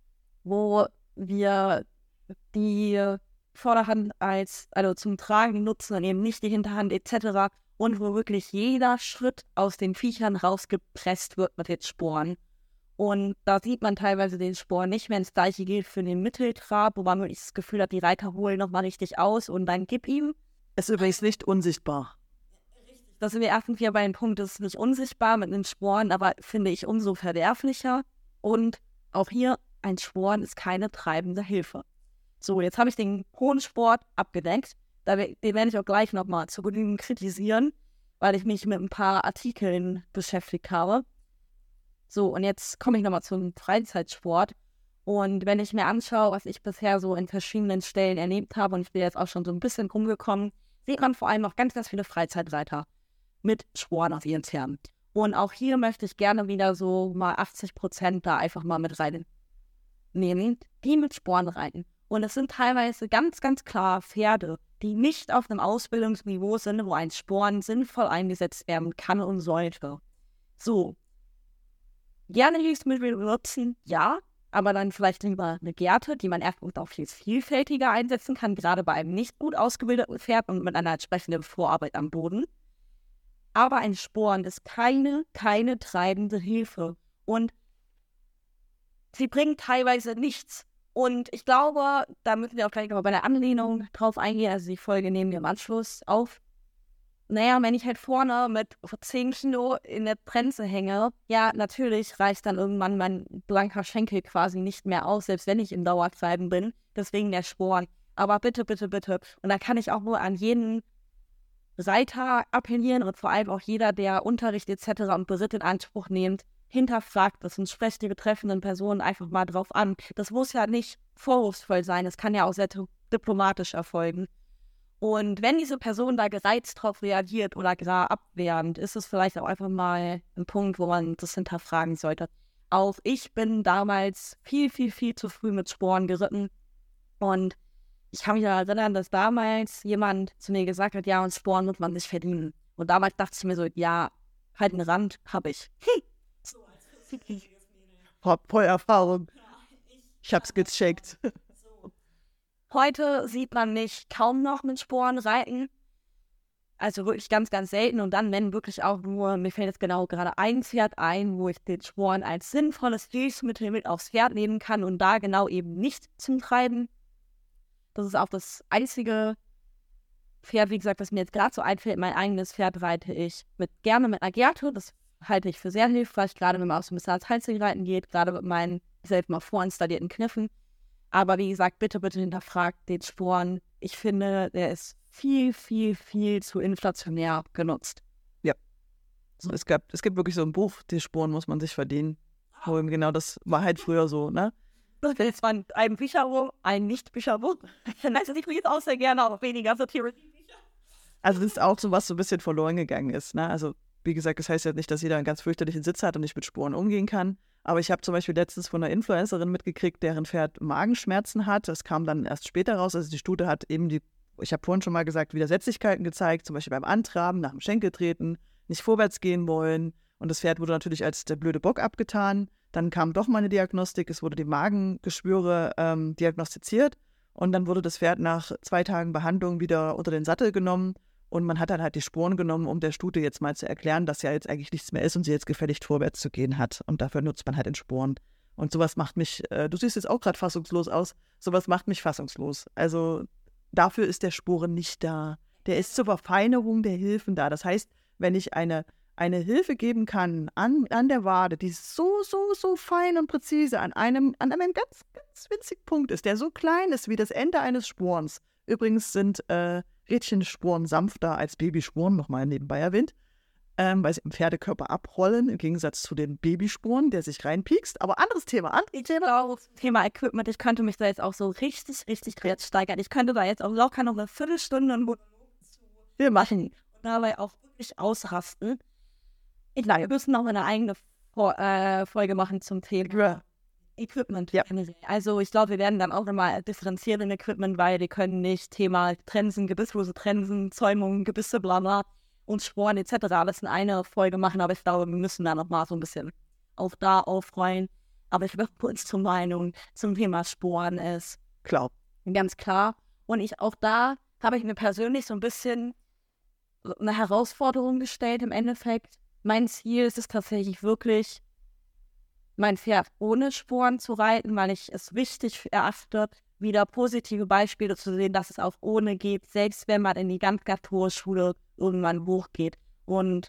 wo wir die Vorderhand als, also zum Tragen nutzen und eben nicht die Hinterhand et cetera und wo wirklich jeder Schritt aus den Viechern rausgepresst wird mit den Sporen. Und da sieht man teilweise den Sporen nicht mehr. Das gleiche gilt für den Mitteltrab, wo man wirklich das Gefühl hat, die Reiter holen nochmal richtig aus und dann gib ihm. Es ist übrigens nicht unsichtbar. Das sind wir erstens hier bei dem Punkt, das ist nicht unsichtbar mit den Sporen, aber finde ich umso verwerflicher. Und auch hier, ein Sporen ist keine treibende Hilfe. So, jetzt habe ich den hohen Sport abgedeckt. Da, den werde ich auch gleich nochmal zu Genüge kritisieren, weil ich mich mit ein paar Artikeln beschäftigt habe. So, und jetzt komme ich nochmal zum Freizeitsport. Und wenn ich mir anschaue, was ich bisher so in verschiedenen Stellen erlebt habe, und ich bin jetzt auch schon so ein bisschen rumgekommen, sieht man vor allem auch ganz, ganz viele Freizeitreiter mit Sporen auf ihren Pferden. Und auch hier möchte ich gerne wieder so mal achtzig Prozent da einfach mal mit reinnehmen, die mit Sporen reiten. Und es sind teilweise ganz, ganz klar Pferde, die nicht auf einem Ausbildungsniveau sind, wo ein Sporen sinnvoll eingesetzt werden kann und sollte. So. Gerne Hilfsmittel benutzen, ja, aber dann vielleicht lieber eine Gerte, die man erstens auch viel vielfältiger einsetzen kann, gerade bei einem nicht gut ausgebildeten Pferd und mit einer entsprechenden Vorarbeit am Boden. Aber ein Sporen ist keine, keine treibende Hilfe. Und sie bringen teilweise nichts. Und ich glaube, da müssen wir auch gleich noch bei der Anlehnung drauf eingehen, also die Folge nehmen wir im Anschluss auf. Naja, wenn ich halt vorne mit zehn Kilo in der Trense hänge, ja, natürlich reicht dann irgendwann mein blanker Schenkel quasi nicht mehr aus, selbst wenn ich im Dauertreiben bin, deswegen der Sporen. Aber bitte, bitte, bitte. Und da kann ich auch nur an jeden Reiter appellieren und vor allem auch jeder, der Unterricht et cetera und Beritt in Anspruch nimmt, hinterfragt das und sprecht die betreffenden Personen einfach mal drauf an. Das muss ja nicht vorwurfsvoll sein, es kann ja auch sehr diplomatisch erfolgen. Und wenn diese Person da gereizt drauf reagiert oder gar abwehrend, ist es vielleicht auch einfach mal ein Punkt, wo man das hinterfragen sollte. Auch ich bin damals viel, viel, viel zu früh mit Sporen geritten. Und ich kann mich erinnern, dass damals jemand zu mir gesagt hat, ja, und Sporen muss man sich verdienen. Und damals dachte ich mir so, ja, halt einen Rand habe ich. So als voll Erfahrung. Ich hab's gecheckt. Heute sieht man mich kaum noch mit Sporen reiten. Also wirklich ganz, ganz selten. Und dann, wenn wirklich auch nur, mir fällt jetzt genau gerade ein Pferd ein, wo ich den Sporen als sinnvolles Hilfsmittel mit aufs Pferd nehmen kann und da genau eben nicht zum Treiben. Das ist auch das einzige Pferd, wie gesagt, das mir jetzt gerade so einfällt. Mein eigenes Pferd reite ich mit, gerne mit einer Gerte. Das halte ich für sehr hilfreich, gerade wenn man auch so ein bisschen als Einzel reiten geht, gerade mit meinen selbst mal vorinstallierten Kniffen. Aber wie gesagt, bitte, bitte hinterfragt den Sporen. Ich finde, der ist viel, viel, viel zu inflationär genutzt. Ja. So, es, gab, es gibt wirklich so ein Buch, die Sporen muss man sich verdienen. Wo eben genau das war halt früher so, ne? Das war ein Bücherbuch, ein Nicht-Bücherbuch. Also ich lese auch sehr gerne, auch weniger so Theorie-Bücher. Also das ist auch so, was so ein bisschen verloren gegangen ist, ne? Also wie gesagt, das heißt ja nicht, dass jeder einen ganz fürchterlichen Sitz hat und nicht mit Sporen umgehen kann. Aber ich habe zum Beispiel letztens von einer Influencerin mitgekriegt, deren Pferd Magenschmerzen hat. Das kam dann erst später raus. Also die Stute hat eben die, ich habe vorhin schon mal gesagt, Widersetzlichkeiten gezeigt, zum Beispiel beim Antraben, nach dem Schenkel treten, nicht vorwärts gehen wollen. Und das Pferd wurde natürlich als der blöde Bock abgetan. Dann kam doch mal eine Diagnostik, es wurde die Magengeschwüre ähm, diagnostiziert. Und dann wurde das Pferd nach zwei Tagen Behandlung wieder unter den Sattel genommen. Und man hat dann halt die Sporen genommen, um der Stute jetzt mal zu erklären, dass ja jetzt eigentlich nichts mehr ist und sie jetzt gefälligst vorwärts zu gehen hat. Und dafür nutzt man halt den Sporen. Und sowas macht mich, äh, du siehst jetzt auch gerade fassungslos aus, sowas macht mich fassungslos. Also dafür ist der Sporen nicht da. Der ist zur Verfeinerung der Hilfen da. Das heißt, wenn ich eine, eine Hilfe geben kann an, an der Wade, die so, so, so fein und präzise an einem, an einem ganz, ganz winzigen Punkt ist, der so klein ist wie das Ende eines Sporens. Übrigens sind äh, Rädchensporen sanfter als Babysporen, nochmal nebenbei erwähnt, ähm, weil sie im Pferdekörper abrollen, im Gegensatz zu den Babysporen, der sich reinpiekst. Aber anderes Thema, anderes Thema. Auch Thema Equipment, ich könnte mich da jetzt auch so richtig, richtig jetzt steigern. Ich könnte da jetzt auch locker noch eine Viertelstunde einen Monolog zu Wir machen. und dabei auch wirklich ausrasten. Ich glaube, wir müssen noch eine eigene Vor- äh, Folge machen zum Thema Ja. Equipment. Ja. Also ich glaube, wir werden dann auch nochmal differenzieren in Equipment, weil wir können nicht Thema Trensen, gebisslose Trensen, Zäumungen, Gebisse, bla bla und Sporen et cetera alles in eine Folge machen, aber ich glaube, wir müssen da nochmal so ein bisschen auch da aufrollen. Aber ich bin kurz zur Meinung zum Thema Sporen ist Klar. ganz klar. Und ich auch da habe ich mir persönlich so ein bisschen eine Herausforderung gestellt im Endeffekt. Mein Ziel ist es tatsächlich wirklich, mein Pferd ohne Sporen zu reiten, weil ich es wichtig erachte, wieder positive Beispiele zu sehen, dass es auch ohne geht, selbst wenn man in die ganz, ganz hohe Schule irgendwann hochgeht. Und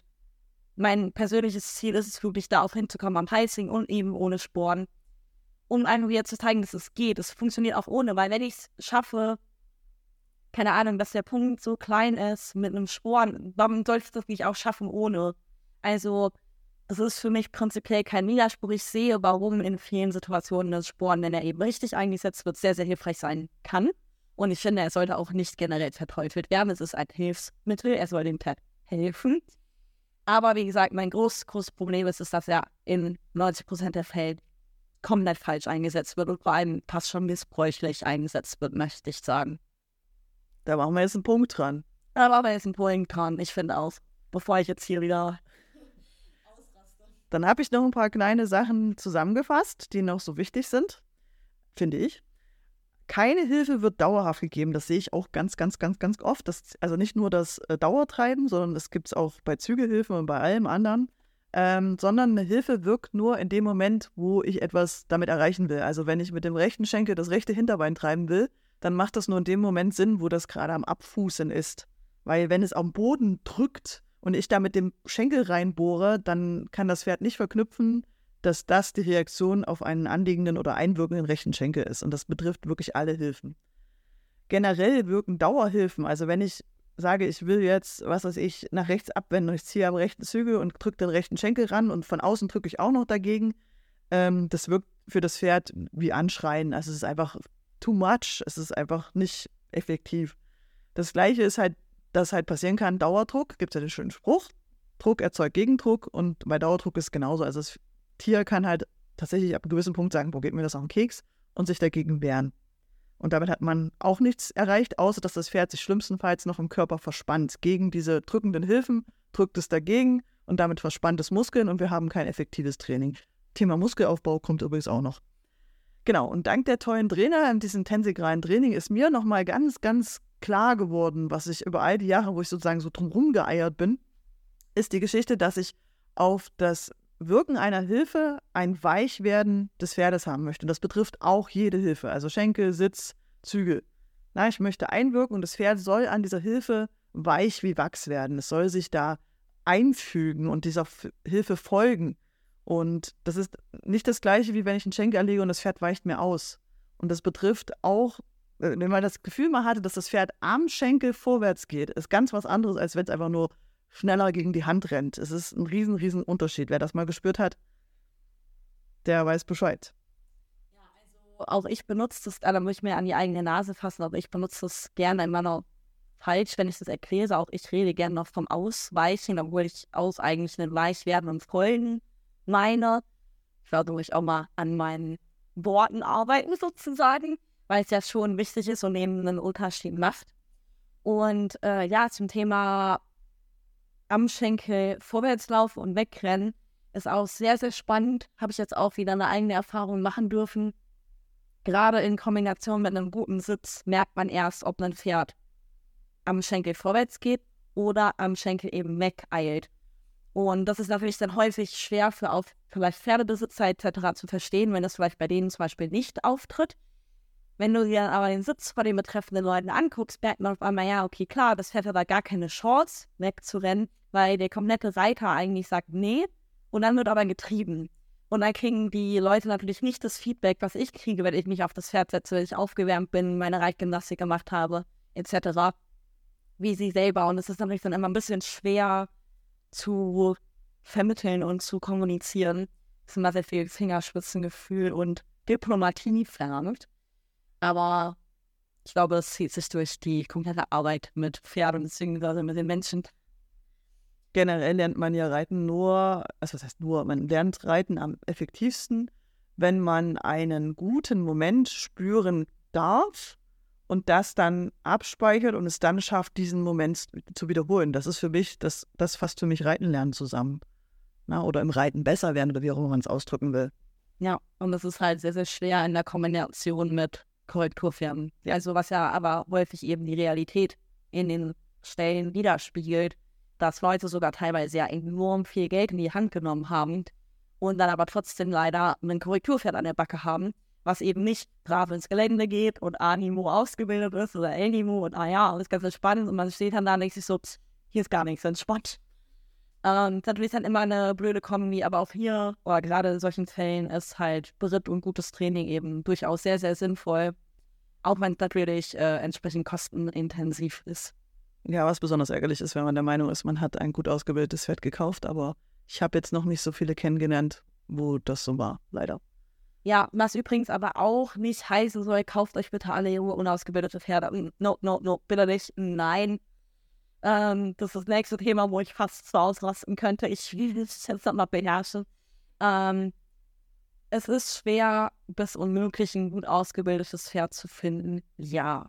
mein persönliches Ziel ist es wirklich, darauf hinzukommen am Heißing und eben ohne Sporen, um einfach wieder zu zeigen, dass es geht. Es funktioniert auch ohne, weil wenn ich es schaffe, keine Ahnung, dass der Punkt so klein ist mit einem Sporen, warum soll ich das nicht auch schaffen ohne? Also das ist für mich prinzipiell kein Widerspruch. Ich sehe, warum in vielen Situationen das Sporen, wenn er eben richtig eingesetzt wird, sehr, sehr hilfreich sein kann. Und ich finde, er sollte auch nicht generell verteufelt werden. Es ist ein Hilfsmittel, er soll dem Pferd helfen. Aber wie gesagt, mein großes, großes Problem ist, ist, dass er in neunzig Prozent der Fälle komplett falsch eingesetzt wird und vor allem fast schon missbräuchlich eingesetzt wird, möchte ich sagen. Da machen wir jetzt einen Punkt dran. Aber aber ist ein Punkt dran, ich finde auch, bevor ich jetzt hier wieder... Dann habe ich noch ein paar kleine Sachen zusammengefasst, die noch so wichtig sind, finde ich. Keine Hilfe wird dauerhaft gegeben. Das sehe ich auch ganz, ganz, ganz, ganz oft. Das, also nicht nur das äh, Dauertreiben, sondern das gibt es auch bei Zügelhilfen und bei allem anderen. Ähm, sondern eine Hilfe wirkt nur in dem Moment, wo ich etwas damit erreichen will. Also wenn ich mit dem rechten Schenkel das rechte Hinterbein treiben will, dann macht das nur in dem Moment Sinn, wo das gerade am Abfußen ist. Weil wenn es am Boden drückt und ich da mit dem Schenkel reinbohre, dann kann das Pferd nicht verknüpfen, dass das die Reaktion auf einen anliegenden oder einwirkenden rechten Schenkel ist. Und das betrifft wirklich alle Hilfen. Generell wirken Dauerhilfen, also wenn ich sage, ich will jetzt, was weiß ich, nach rechts abwenden und ich ziehe am rechten Zügel und drücke den rechten Schenkel ran und von außen drücke ich auch noch dagegen, ähm, das wirkt für das Pferd wie Anschreien. Also es ist einfach too much, es ist einfach nicht effektiv. Das Gleiche ist halt, dass halt passieren kann, Dauerdruck, gibt es ja den schönen Spruch, Druck erzeugt Gegendruck und bei Dauerdruck ist es genauso. Also das Tier kann halt tatsächlich ab einem gewissen Punkt sagen, wo geht mir das auf den Keks und sich dagegen wehren. Und damit hat man auch nichts erreicht, außer dass das Pferd sich schlimmstenfalls noch im Körper verspannt. Gegen diese drückenden Hilfen drückt es dagegen und damit verspannt es Muskeln und wir haben kein effektives Training. Thema Muskelaufbau kommt übrigens auch noch. Genau, und dank der tollen Trainer in diesem tensegralen Training ist mir nochmal ganz, ganz klar geworden, was ich über all die Jahre, wo ich sozusagen so drumherum geeiert bin, ist die Geschichte, dass ich auf das Wirken einer Hilfe ein Weichwerden des Pferdes haben möchte. Und das betrifft auch jede Hilfe, also Schenkel, Sitz, Zügel. Na, ich möchte einwirken und das Pferd soll an dieser Hilfe weich wie Wachs werden. Es soll sich da einfügen und dieser F- Hilfe folgen. Und das ist nicht das Gleiche, wie wenn ich einen Schenkel erlege und das Pferd weicht mir aus. Und das betrifft auch, äh, wenn man das Gefühl mal hatte, dass das Pferd am Schenkel vorwärts geht, ist ganz was anderes, als wenn es einfach nur schneller gegen die Hand rennt. Es ist ein riesen, riesen Unterschied. Wer das mal gespürt hat, der weiß Bescheid. Auch ich benutze das, da muss ich mir an die eigene Nase fassen, aber ich benutze das gerne immer noch falsch, wenn ich das erkläre. Auch ich rede gerne noch vom Ausweichen, obwohl ich aus eigentlich einen Weichwerden und Folgen meine. Ich werde mich auch mal an meinen Worten arbeiten sozusagen, weil es ja schon wichtig ist und eben einen Unterschied macht. Und äh, ja, zum Thema am Schenkel vorwärts laufen und wegrennen ist auch sehr, sehr spannend. Habe ich jetzt auch wieder eine eigene Erfahrung machen dürfen. Gerade in Kombination mit einem guten Sitz merkt man erst, ob ein Pferd am Schenkel vorwärts geht oder am Schenkel eben wegeilt. Und das ist natürlich dann häufig schwer für auch vielleicht Pferdebesitzer et cetera zu verstehen, wenn das vielleicht bei denen zum Beispiel nicht auftritt. Wenn du dir dann aber den Sitz vor den betreffenden Leuten anguckst, merkt man auf einmal, ja, okay, klar, das Pferd hat aber gar keine Chance wegzurennen, weil der komplette Reiter eigentlich sagt, nee, und dann wird aber getrieben. Und dann kriegen die Leute natürlich nicht das Feedback, was ich kriege, wenn ich mich auf das Pferd setze, wenn ich aufgewärmt bin, meine Reitgymnastik gemacht habe, et cetera, wie sie selber. Und es ist natürlich dann immer ein bisschen schwer zu vermitteln und zu kommunizieren. Es ist immer sehr viel Fingerspitzengefühl und Diplomatie verlangt. Aber ich glaube, das zieht sich durch die komplette Arbeit mit Pferden bzw. mit den Menschen. Generell lernt man ja Reiten nur, also was heißt nur, man lernt Reiten am effektivsten, wenn man einen guten Moment spüren darf und das dann abspeichert und es dann schafft, diesen Moment zu wiederholen. Das ist für mich, das, das fasst für mich Reiten lernen zusammen. Na, oder im Reiten besser werden oder wie auch immer man es ausdrücken will. Ja, und das ist halt sehr, sehr schwer in der Kombination mit Korrekturpferden. Also was ja aber häufig eben die Realität in den Stellen widerspiegelt, dass Leute sogar teilweise ja enorm viel Geld in die Hand genommen haben und dann aber trotzdem leider ein Korrekturpferd an der Backe haben, was eben nicht brav ins Gelände geht und A-Niveau ausgebildet ist oder L-Niveau und ah ja, alles ganz spannend und man steht dann da und denkt sich so, pss, hier ist gar nichts entspannt. Ähm, natürlich ist dann immer eine blöde Kombi, aber auch hier, oder gerade in solchen Fällen, ist halt Beritt und gutes Training eben durchaus sehr, sehr sinnvoll, auch wenn es natürlich äh, entsprechend kostenintensiv ist. Ja, was besonders ärgerlich ist, wenn man der Meinung ist, man hat ein gut ausgebildetes Pferd gekauft, aber ich habe jetzt noch nicht so viele kennengelernt, wo das so war, leider. Ja, was übrigens aber auch nicht heißen soll, kauft euch bitte alle junge, unausgebildete Pferde. No, no, no, bitte nicht, nein. Ähm, das ist das nächste Thema, wo ich fast so ausrasten könnte. Ich will es jetzt noch mal beherrschen. Ähm, es ist schwer bis unmöglich, ein gut ausgebildetes Pferd zu finden, ja.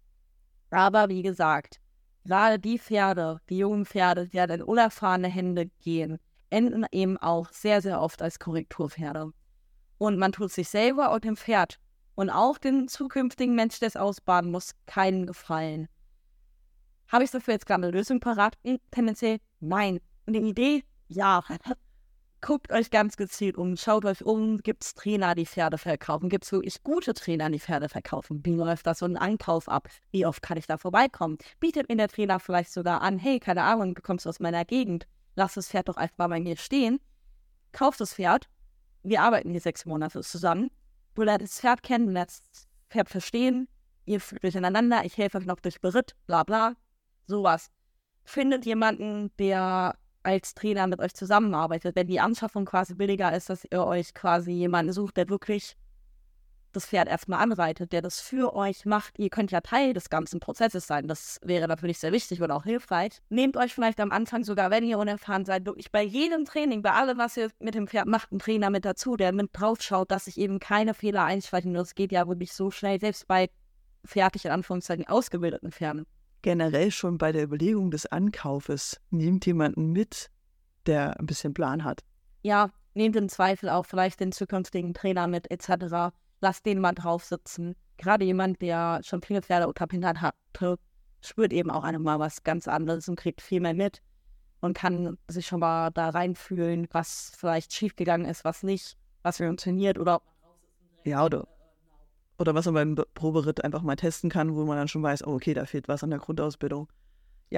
Aber wie gesagt, gerade die Pferde, die jungen Pferde, die in unerfahrene Hände gehen, enden eben auch sehr, sehr oft als Korrekturpferde. Und man tut sich selber und dem Pferd und auch dem zukünftigen Mensch, der es ausbaden muss, keinen Gefallen. Habe ich dafür jetzt gerade eine Lösung parat? Tendenziell nein. Und die Idee? Ja. Guckt euch ganz gezielt um, schaut euch um, gibt es Trainer, die Pferde verkaufen? Gibt es wirklich gute Trainer, die Pferde verkaufen? Wie läuft das so ein Einkauf ab? Wie oft kann ich da vorbeikommen? Bietet mir der Trainer vielleicht sogar an, hey, keine Ahnung, du kommst aus meiner Gegend, lass das Pferd doch einfach mal bei mir stehen, kauf das Pferd, wir arbeiten hier sechs Monate zusammen, du lernst das Pferd kennen, du lernst das Pferd verstehen, ihr führt euch aneinander, ich helfe euch noch durch Beritt, bla bla, sowas. Findet jemanden, der als Trainer mit euch zusammenarbeitet, wenn die Anschaffung quasi billiger ist, dass ihr euch quasi jemanden sucht, der wirklich das Pferd erstmal anreitet, der das für euch macht. Ihr könnt ja Teil des ganzen Prozesses sein. Das wäre natürlich sehr wichtig und auch hilfreich. Nehmt euch vielleicht am Anfang sogar, wenn ihr unerfahren seid, wirklich bei jedem Training, bei allem, was ihr mit dem Pferd macht, einen Trainer mit dazu, der mit drauf schaut, dass sich eben keine Fehler einschleichen. Das geht ja wirklich so schnell, selbst bei fertig in Anführungszeichen ausgebildeten Pferden. Generell schon bei der Überlegung des Ankaufes, nehmt jemanden mit, der ein bisschen Plan hat. Ja, nehmt im Zweifel auch vielleicht den zukünftigen Trainer mit et cetera. Lasst den mal drauf sitzen. Gerade jemand, der schon viele Pferde unter Hintern hatte, spürt eben auch einmal was ganz anderes und kriegt viel mehr mit und kann sich schon mal da reinfühlen, was vielleicht schiefgegangen ist, was nicht, was funktioniert oder ja, oder, oder was man beim Proberitt einfach mal testen kann, wo man dann schon weiß, oh, okay, da fehlt was an der Grundausbildung. Ja,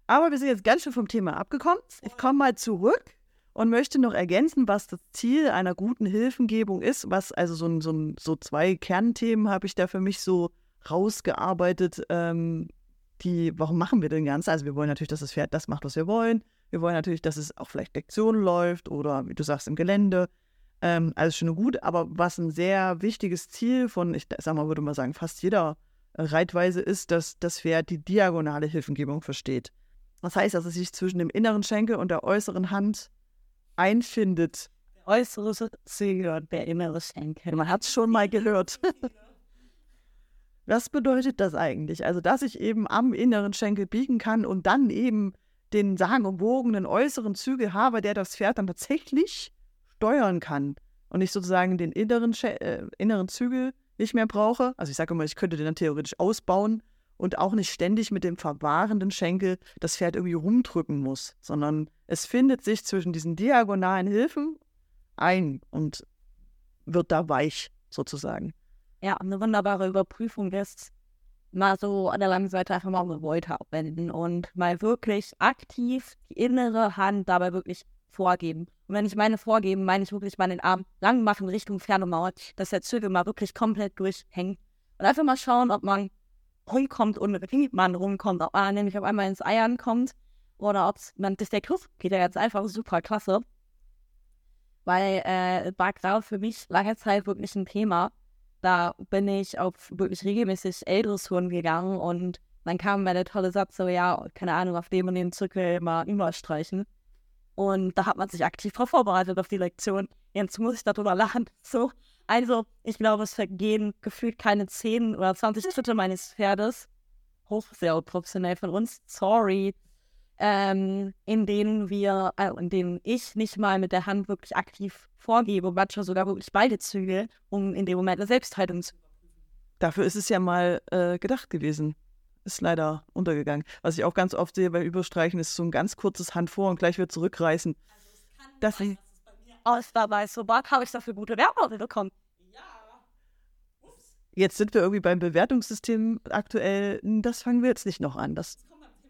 Aber wir sind jetzt ganz schön vom Thema abgekommen. Ich komme mal zurück und möchte noch ergänzen, was das Ziel einer guten Hilfengebung ist. Was also so, ein, so, ein, so zwei Kernthemen habe ich da für mich so rausgearbeitet. Ähm, die, warum machen wir denn ganz? Also wir wollen natürlich, dass das Pferd das macht, was wir wollen. Wir wollen natürlich, dass es auch vielleicht Lektionen läuft oder, wie du sagst, im Gelände. Ähm, alles schön und gut. Aber was ein sehr wichtiges Ziel von, ich sag mal, würde mal sagen, fast jeder Reitweise ist, dass das Pferd die diagonale Hilfengebung versteht. Das heißt, dass es sich zwischen dem inneren Schenkel und der äußeren Hand einfindet. Der äußere Zügel und der innere Schenkel. Man hat es schon mal gehört. Was bedeutet das eigentlich? Also, dass ich eben am inneren Schenkel biegen kann und dann eben den sagenumwogenen äußeren Zügel habe, der das Pferd dann tatsächlich steuern kann und ich sozusagen den inneren, Sch- äh, inneren Zügel nicht mehr brauche. Also ich sage immer, ich könnte den dann theoretisch ausbauen und auch nicht ständig mit dem verwahrenden Schenkel das Pferd irgendwie rumdrücken muss, sondern es findet sich zwischen diesen diagonalen Hilfen ein und wird da weich sozusagen. Ja, eine wunderbare Überprüfung ist, mal so an der langen Seite einfach mal eine Volte abwenden und mal wirklich aktiv die innere Hand dabei wirklich vorgeben. Und wenn ich meine vorgeben, meine ich wirklich mal den Arm lang machen Richtung Pferdemauer, dass der Zügel mal wirklich komplett durchhängt. Und einfach mal schauen, ob man rumkommt und wie man rumkommt, ob man nämlich auf einmal ins Eiern kommt oder ob man das der Griff geht ja jetzt einfach super klasse. Weil äh, war gerade für mich lange Zeit wirklich ein Thema. Da bin ich auf wirklich regelmäßig L-Dressuren gegangen und dann kam mir der tolle Satz so, ja, keine Ahnung, auf dem und den Zirkel mal überstreichen. Und da hat man sich aktiv drauf vorbereitet auf die Lektion. Jetzt muss ich darüber lachen. So, also, ich glaube, es vergehen gefühlt keine zehn oder zwanzig Schritte meines Pferdes. Hoch, sehr professionell von uns, sorry. Ähm, in denen wir, äh, in denen ich nicht mal mit der Hand wirklich aktiv vorgebe, manchmal sogar wirklich beide Zügel, um in dem Moment eine Selbsthaltung zu überprüfen. Dafür ist es ja mal äh, gedacht gewesen. Ist leider untergegangen. Was ich auch ganz oft sehe beim Überstreichen, ist so ein ganz kurzes Hand vor und gleich wieder zurückreißen. Also es kann das sein, dass es bei mir aus dabei so war, habe ich dafür gute Werbung bekommen. Ja. Ups. Jetzt sind wir irgendwie beim Bewertungssystem aktuell. Das fangen wir jetzt nicht noch an. Das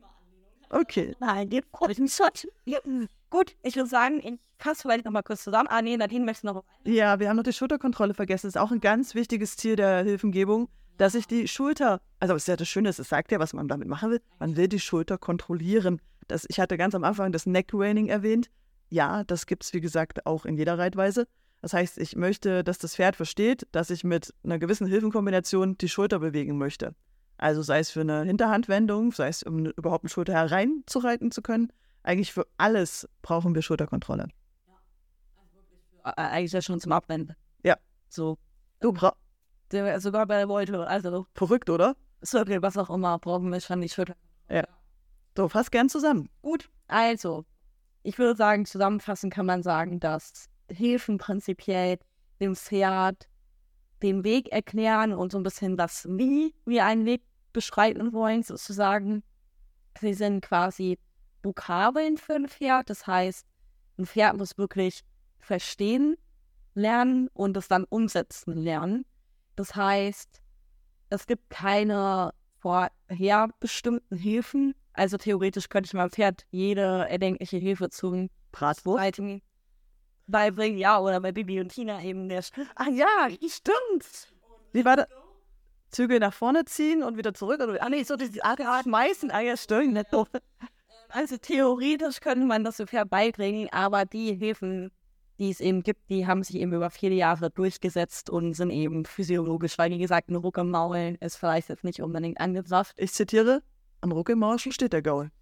Okay. Nein, die freue ich mich schon. Gut, ich würde sagen, ich fasse vielleicht noch mal kurz zusammen. Ah, nee, Nadine möchte noch. Ja, wir haben noch die Schulterkontrolle vergessen. Das ist auch ein ganz wichtiges Ziel der Hilfengebung, dass ich die Schulter, also es ist ja das Schöne, es sagt ja, was man damit machen will. Man will die Schulter kontrollieren. Das, ich hatte ganz am Anfang das Neck-Reining erwähnt. Ja, das gibt es, wie gesagt, auch in jeder Reitweise. Das heißt, ich möchte, dass das Pferd versteht, dass ich mit einer gewissen Hilfenkombination die Schulter bewegen möchte. Also sei es für eine Hinterhandwendung, sei es, um überhaupt eine Schulter hereinzureiten zu können. Eigentlich für alles brauchen wir Schulterkontrolle. Ja, also wirklich für, äh, eigentlich ja schon zum Abwenden. Ja. So. Du bra- Sogar bei der Beute, also Verrückt, oder? Circle, was auch immer, brauchen wir schon die Schulter. Ja. So, fass gern zusammen. Gut, also, ich würde sagen, zusammenfassend kann man sagen, dass Hilfen prinzipiell dem Pferd den Weg erklären und so ein bisschen das Wie wir einen Weg beschreiten wollen, sozusagen. Sie sind quasi Vokabeln für ein Pferd. Das heißt, ein Pferd muss wirklich verstehen lernen und es dann umsetzen lernen. Das heißt, es gibt keine vorherbestimmten Hilfen. Also theoretisch könnte ich meinem Pferd jede erdenkliche Hilfe zum Bratwurst beibringen. Ja, oder bei Bibi und Tina eben der Sch- Ah ja, stimmt. Wie war das? Zügel nach vorne ziehen und wieder zurück? Oder? Ah nee, so diese Art meisten, ah ja, stimmt. Nicht so. Also theoretisch könnte man das so fair beibringen, aber die Hilfen, die es eben gibt, die haben sich eben über viele Jahre durchgesetzt und sind eben physiologisch, weil wie gesagt, ein Ruck im Maul ist vielleicht jetzt nicht unbedingt angesagt. Ich zitiere, an Ruck im Maul steht der Gaul.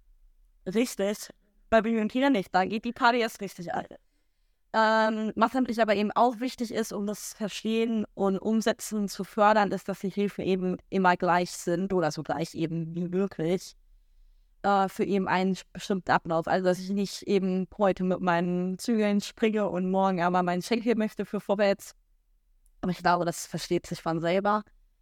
Richtig. Bei Bibi und Tina nicht, da geht die Party erst richtig alt. Ähm, was natürlich aber eben auch wichtig ist, um das Verstehen und Umsetzen zu fördern, ist, dass die Hilfen eben immer gleich sind oder so gleich eben wie möglich äh, für eben einen bestimmten Ablauf. Also, dass ich nicht eben heute mit meinen Zügeln springe und morgen aber meinen Schenkel möchte für vorwärts. Aber ich glaube, das versteht sich von selber.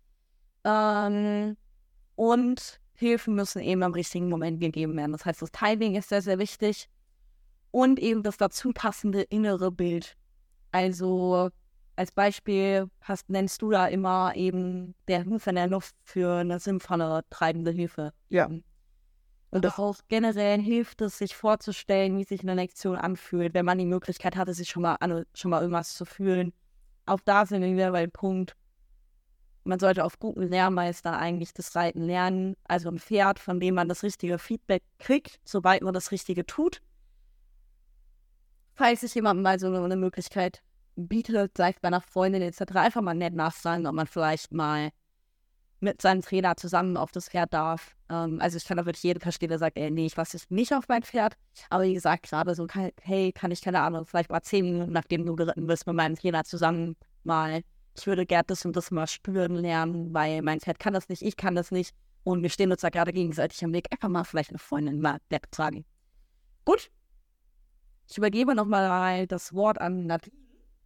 Ähm, und Hilfen müssen eben im richtigen Moment gegeben werden. Das heißt, das Timing ist sehr, sehr wichtig. Und eben das dazu passende innere Bild. Also als Beispiel hast, nennst du da immer eben der Huf in der Luft für eine sinnvolle treibende Hilfe. Ja. Und das auch generell hilft es, sich vorzustellen, wie sich eine Lektion anfühlt, wenn man die Möglichkeit hatte, sich schon mal, an, schon mal irgendwas zu fühlen. Auch da sind wir wieder bei dem Punkt, man sollte auf guten Lehrmeister eigentlich das Reiten lernen, also ein Pferd, von dem man das richtige Feedback kriegt, sobald man das Richtige tut. Falls sich jemandem mal so eine Möglichkeit bietet, sei es bei einer Freundin et cetera, einfach mal nett nachfragen, ob man vielleicht mal mit seinem Trainer zusammen auf das Pferd darf. Ähm, also ich kann da wirklich jeden verstehen, der sagt, ey, nee, ich lasse dich nicht auf mein Pferd. Aber wie gesagt, gerade so, kann, hey, kann ich, keine Ahnung, vielleicht mal zehn Minuten, nachdem du geritten bist, mit meinem Trainer zusammen mal, ich würde gerne das und das mal spüren lernen, weil mein Pferd kann das nicht, ich kann das nicht. Und wir stehen uns da gerade gegenseitig am Weg. Einfach mal vielleicht eine Freundin mal nett fragen. Gut. Ich übergebe nochmal das Wort an Nadine.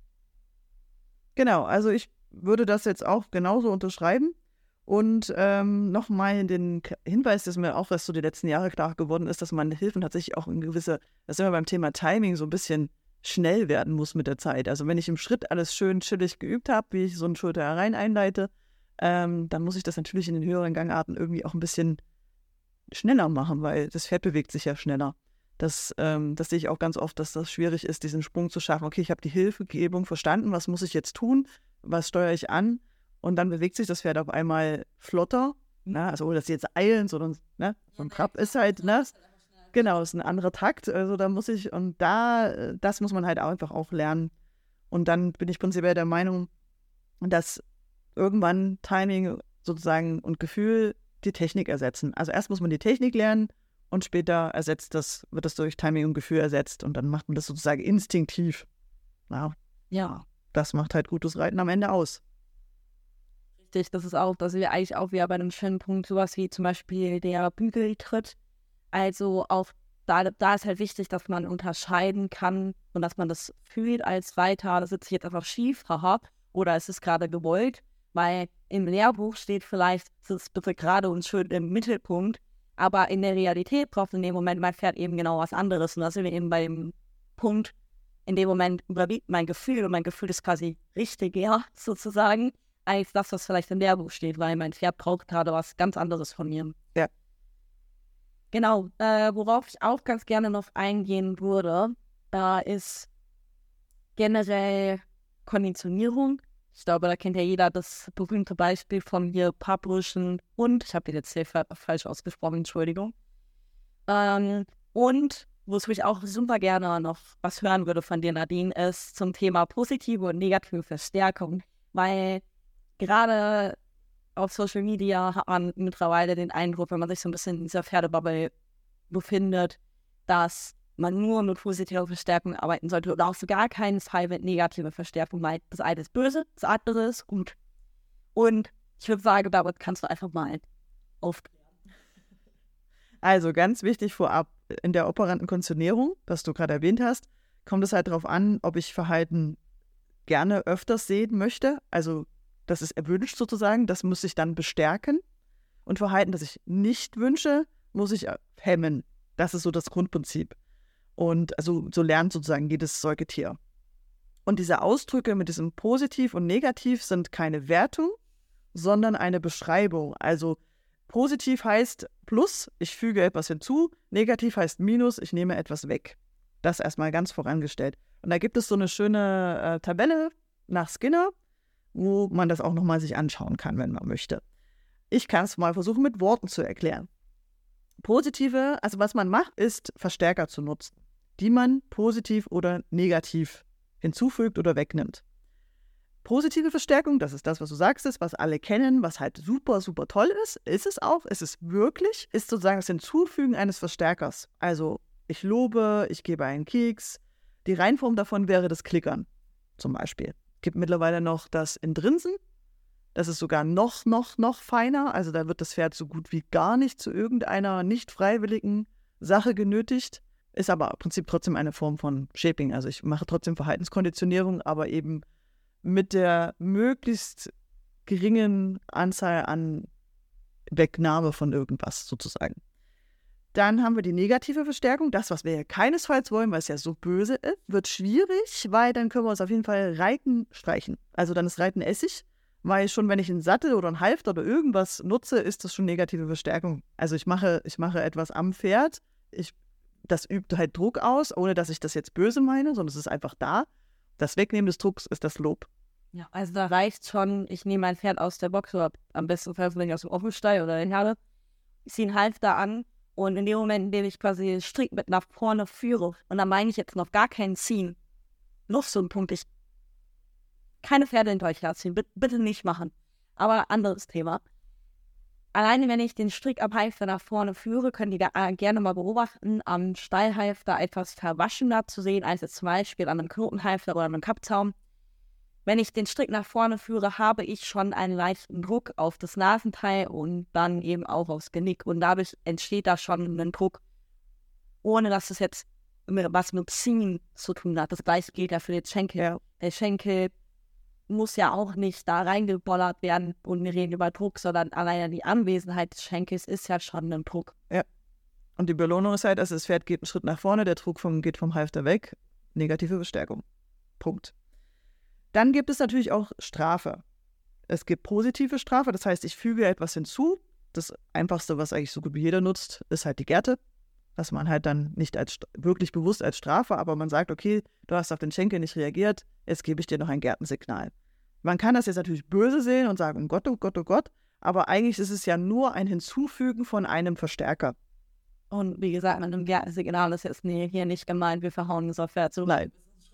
Genau, also ich würde das jetzt auch genauso unterschreiben. Und ähm, nochmal den Hinweis, dass mir auch was so die letzten Jahre klar geworden ist, dass man Hilfen tatsächlich auch in gewisse, das sind wir beim Thema Timing, so ein bisschen schnell werden muss mit der Zeit. Also wenn ich im Schritt alles schön chillig geübt habe, wie ich so einen Schulter herein einleite, ähm, dann muss ich das natürlich in den höheren Gangarten irgendwie auch ein bisschen schneller machen, weil das Pferd bewegt sich ja schneller. Das, ähm, das sehe ich auch ganz oft, dass das schwierig ist, diesen Sprung zu schaffen. Okay, ich habe die Hilfegebung verstanden, was muss ich jetzt tun, was steuere ich an? Und dann bewegt sich das Pferd auf einmal flotter. Na, also ohne dass sie jetzt eilen, sondern ne, so ein Trab ist halt, ne? Genau, ist ein anderer Takt. Also da muss ich, und da, das muss man halt auch einfach auch lernen. Und dann bin ich prinzipiell der Meinung, dass irgendwann Timing sozusagen und Gefühl die Technik ersetzen. Also erst muss man die Technik lernen und später ersetzt das, wird das durch Timing und Gefühl ersetzt und dann macht man das sozusagen instinktiv. Ja, Ja. Das macht halt gutes Reiten am Ende aus. Richtig, das ist auch, da sind wir eigentlich auch wieder bei einem schönen Punkt, sowas wie zum Beispiel der Bügeltritt. Also auch da, da ist halt wichtig, dass man unterscheiden kann und dass man das fühlt als Reiter, das sitze ich jetzt einfach schief, haha, oder ist es gerade gewollt, weil im Lehrbuch steht vielleicht, es ist bitte gerade und schön im Mittelpunkt, aber in der Realität braucht in dem Moment mein Pferd eben genau was anderes und da sind wir eben bei dem Punkt, in dem Moment überwiegt mein Gefühl und mein Gefühl ist quasi richtiger sozusagen, als das, was vielleicht im Lehrbuch steht, weil mein Pferd braucht gerade was ganz anderes von mir. Ja. Genau, äh, worauf ich auch ganz gerne noch eingehen würde, äh, ist generell Konditionierung. Ich glaube, da kennt ja jeder das berühmte Beispiel von hier Pappbrüschen und, ich habe den jetzt sehr falsch ausgesprochen, Entschuldigung. Ähm, und, wozu ich auch super gerne noch was hören würde von dir, Nadine, ist zum Thema positive und negative Verstärkung, weil gerade auf Social Media hat man mittlerweile den Eindruck, wenn man sich so ein bisschen in dieser Pferdebubble befindet, dass man nur mit positiver Verstärkung arbeiten sollte oder auch so gar keinen Fall mit negativer Verstärkung, weil das eine ist böse, das andere ist gut. Und ich würde sagen, damit kannst du einfach mal aufklären. Also ganz wichtig vorab, in der operanten Konditionierung, was du gerade erwähnt hast, kommt es halt darauf an, ob ich Verhalten gerne öfters sehen möchte, also das ist erwünscht sozusagen, das muss ich dann bestärken. Und Verhalten, das ich nicht wünsche, muss ich hemmen. Das ist so das Grundprinzip. Und also so lernt sozusagen jedes Säugetier. Und diese Ausdrücke mit diesem Positiv und Negativ sind keine Wertung, sondern eine Beschreibung. Also positiv heißt Plus, ich füge etwas hinzu, negativ heißt Minus, ich nehme etwas weg. Das erstmal ganz vorangestellt. Und da gibt es so eine schöne äh, Tabelle nach Skinner, wo man das auch nochmal sich anschauen kann, wenn man möchte. Ich kann es mal versuchen, mit Worten zu erklären. Positive, also was man macht, ist Verstärker zu nutzen, die man positiv oder negativ hinzufügt oder wegnimmt. Positive Verstärkung, das ist das, was du sagst, ist, was alle kennen, was halt super, super toll ist, ist es auch, ist es wirklich, ist sozusagen das Hinzufügen eines Verstärkers. Also ich lobe, ich gebe einen Keks. Die Reinform davon wäre das Klickern zum Beispiel. Es gibt mittlerweile noch das Intrinsen. Das ist sogar noch, noch, noch feiner. Also da wird das Pferd so gut wie gar nicht zu irgendeiner nicht freiwilligen Sache genötigt. Ist aber im Prinzip trotzdem eine Form von Shaping. Also ich mache trotzdem Verhaltenskonditionierung, aber eben mit der möglichst geringen Anzahl an Wegnahme von irgendwas sozusagen. Dann haben wir die negative Verstärkung, das, was wir ja keinesfalls wollen, weil es ja so böse ist, wird schwierig, weil dann können wir uns auf jeden Fall Reiten streichen. Also dann ist Reiten Essig, weil schon wenn ich einen Sattel oder einen Halfter oder irgendwas nutze, ist das schon negative Verstärkung. Also ich mache, ich mache etwas am Pferd, ich, das übt halt Druck aus, ohne dass ich das jetzt böse meine, sondern es ist einfach da. Das Wegnehmen des Drucks ist das Lob. Ja, also da reicht schon, ich nehme mein Pferd aus der Box oder am besten vielleicht aus dem Offenstall oder in Herde, ich ziehe einen Halfter an und in dem Moment, in dem ich quasi den Strick mit nach vorne führe, und da meine ich jetzt noch gar keinen Ziehen, noch so ein Punkt, ich keine Pferde hinter euch herziehen, bitte, bitte nicht machen, aber anderes Thema. Alleine wenn ich den Strick am Halfter nach vorne führe, könnt ihr da gerne mal beobachten, am Stallhalfter etwas verwaschener zu sehen, als jetzt zum Beispiel an einem Knotenhalfter oder einem Kappzaum. Wenn ich den Strick nach vorne führe, habe ich schon einen leichten Druck auf das Nasenteil und dann eben auch aufs Genick. Und dadurch entsteht da schon ein Druck, ohne dass es jetzt was mit Ziehen zu tun hat. Das gleiche gilt ja für den Schenkel. Ja. Der Schenkel muss ja auch nicht da reingebollert werden und wir reden über Druck, sondern alleine die Anwesenheit des Schenkels ist ja schon ein Druck. Ja. Und die Belohnung ist halt, also das Pferd geht einen Schritt nach vorne, der Druck vom, geht vom Halfter weg. Negative Bestärkung. Punkt. Dann gibt es natürlich auch Strafe. Es gibt positive Strafe, das heißt, ich füge etwas hinzu. Das Einfachste, was eigentlich so gut wie jeder nutzt, ist halt die Gerte. Was man halt dann nicht als wirklich bewusst als Strafe, aber man sagt, okay, du hast auf den Schenkel nicht reagiert, jetzt gebe ich dir noch ein Gärtensignal. Man kann das jetzt natürlich böse sehen und sagen, oh Gott, oh Gott, oh Gott, aber eigentlich ist es ja nur ein Hinzufügen von einem Verstärker. Und wie gesagt, mit einem Gärtensignal ist jetzt nee, hier nicht gemeint, wir verhauen unser Pferd so. Nein.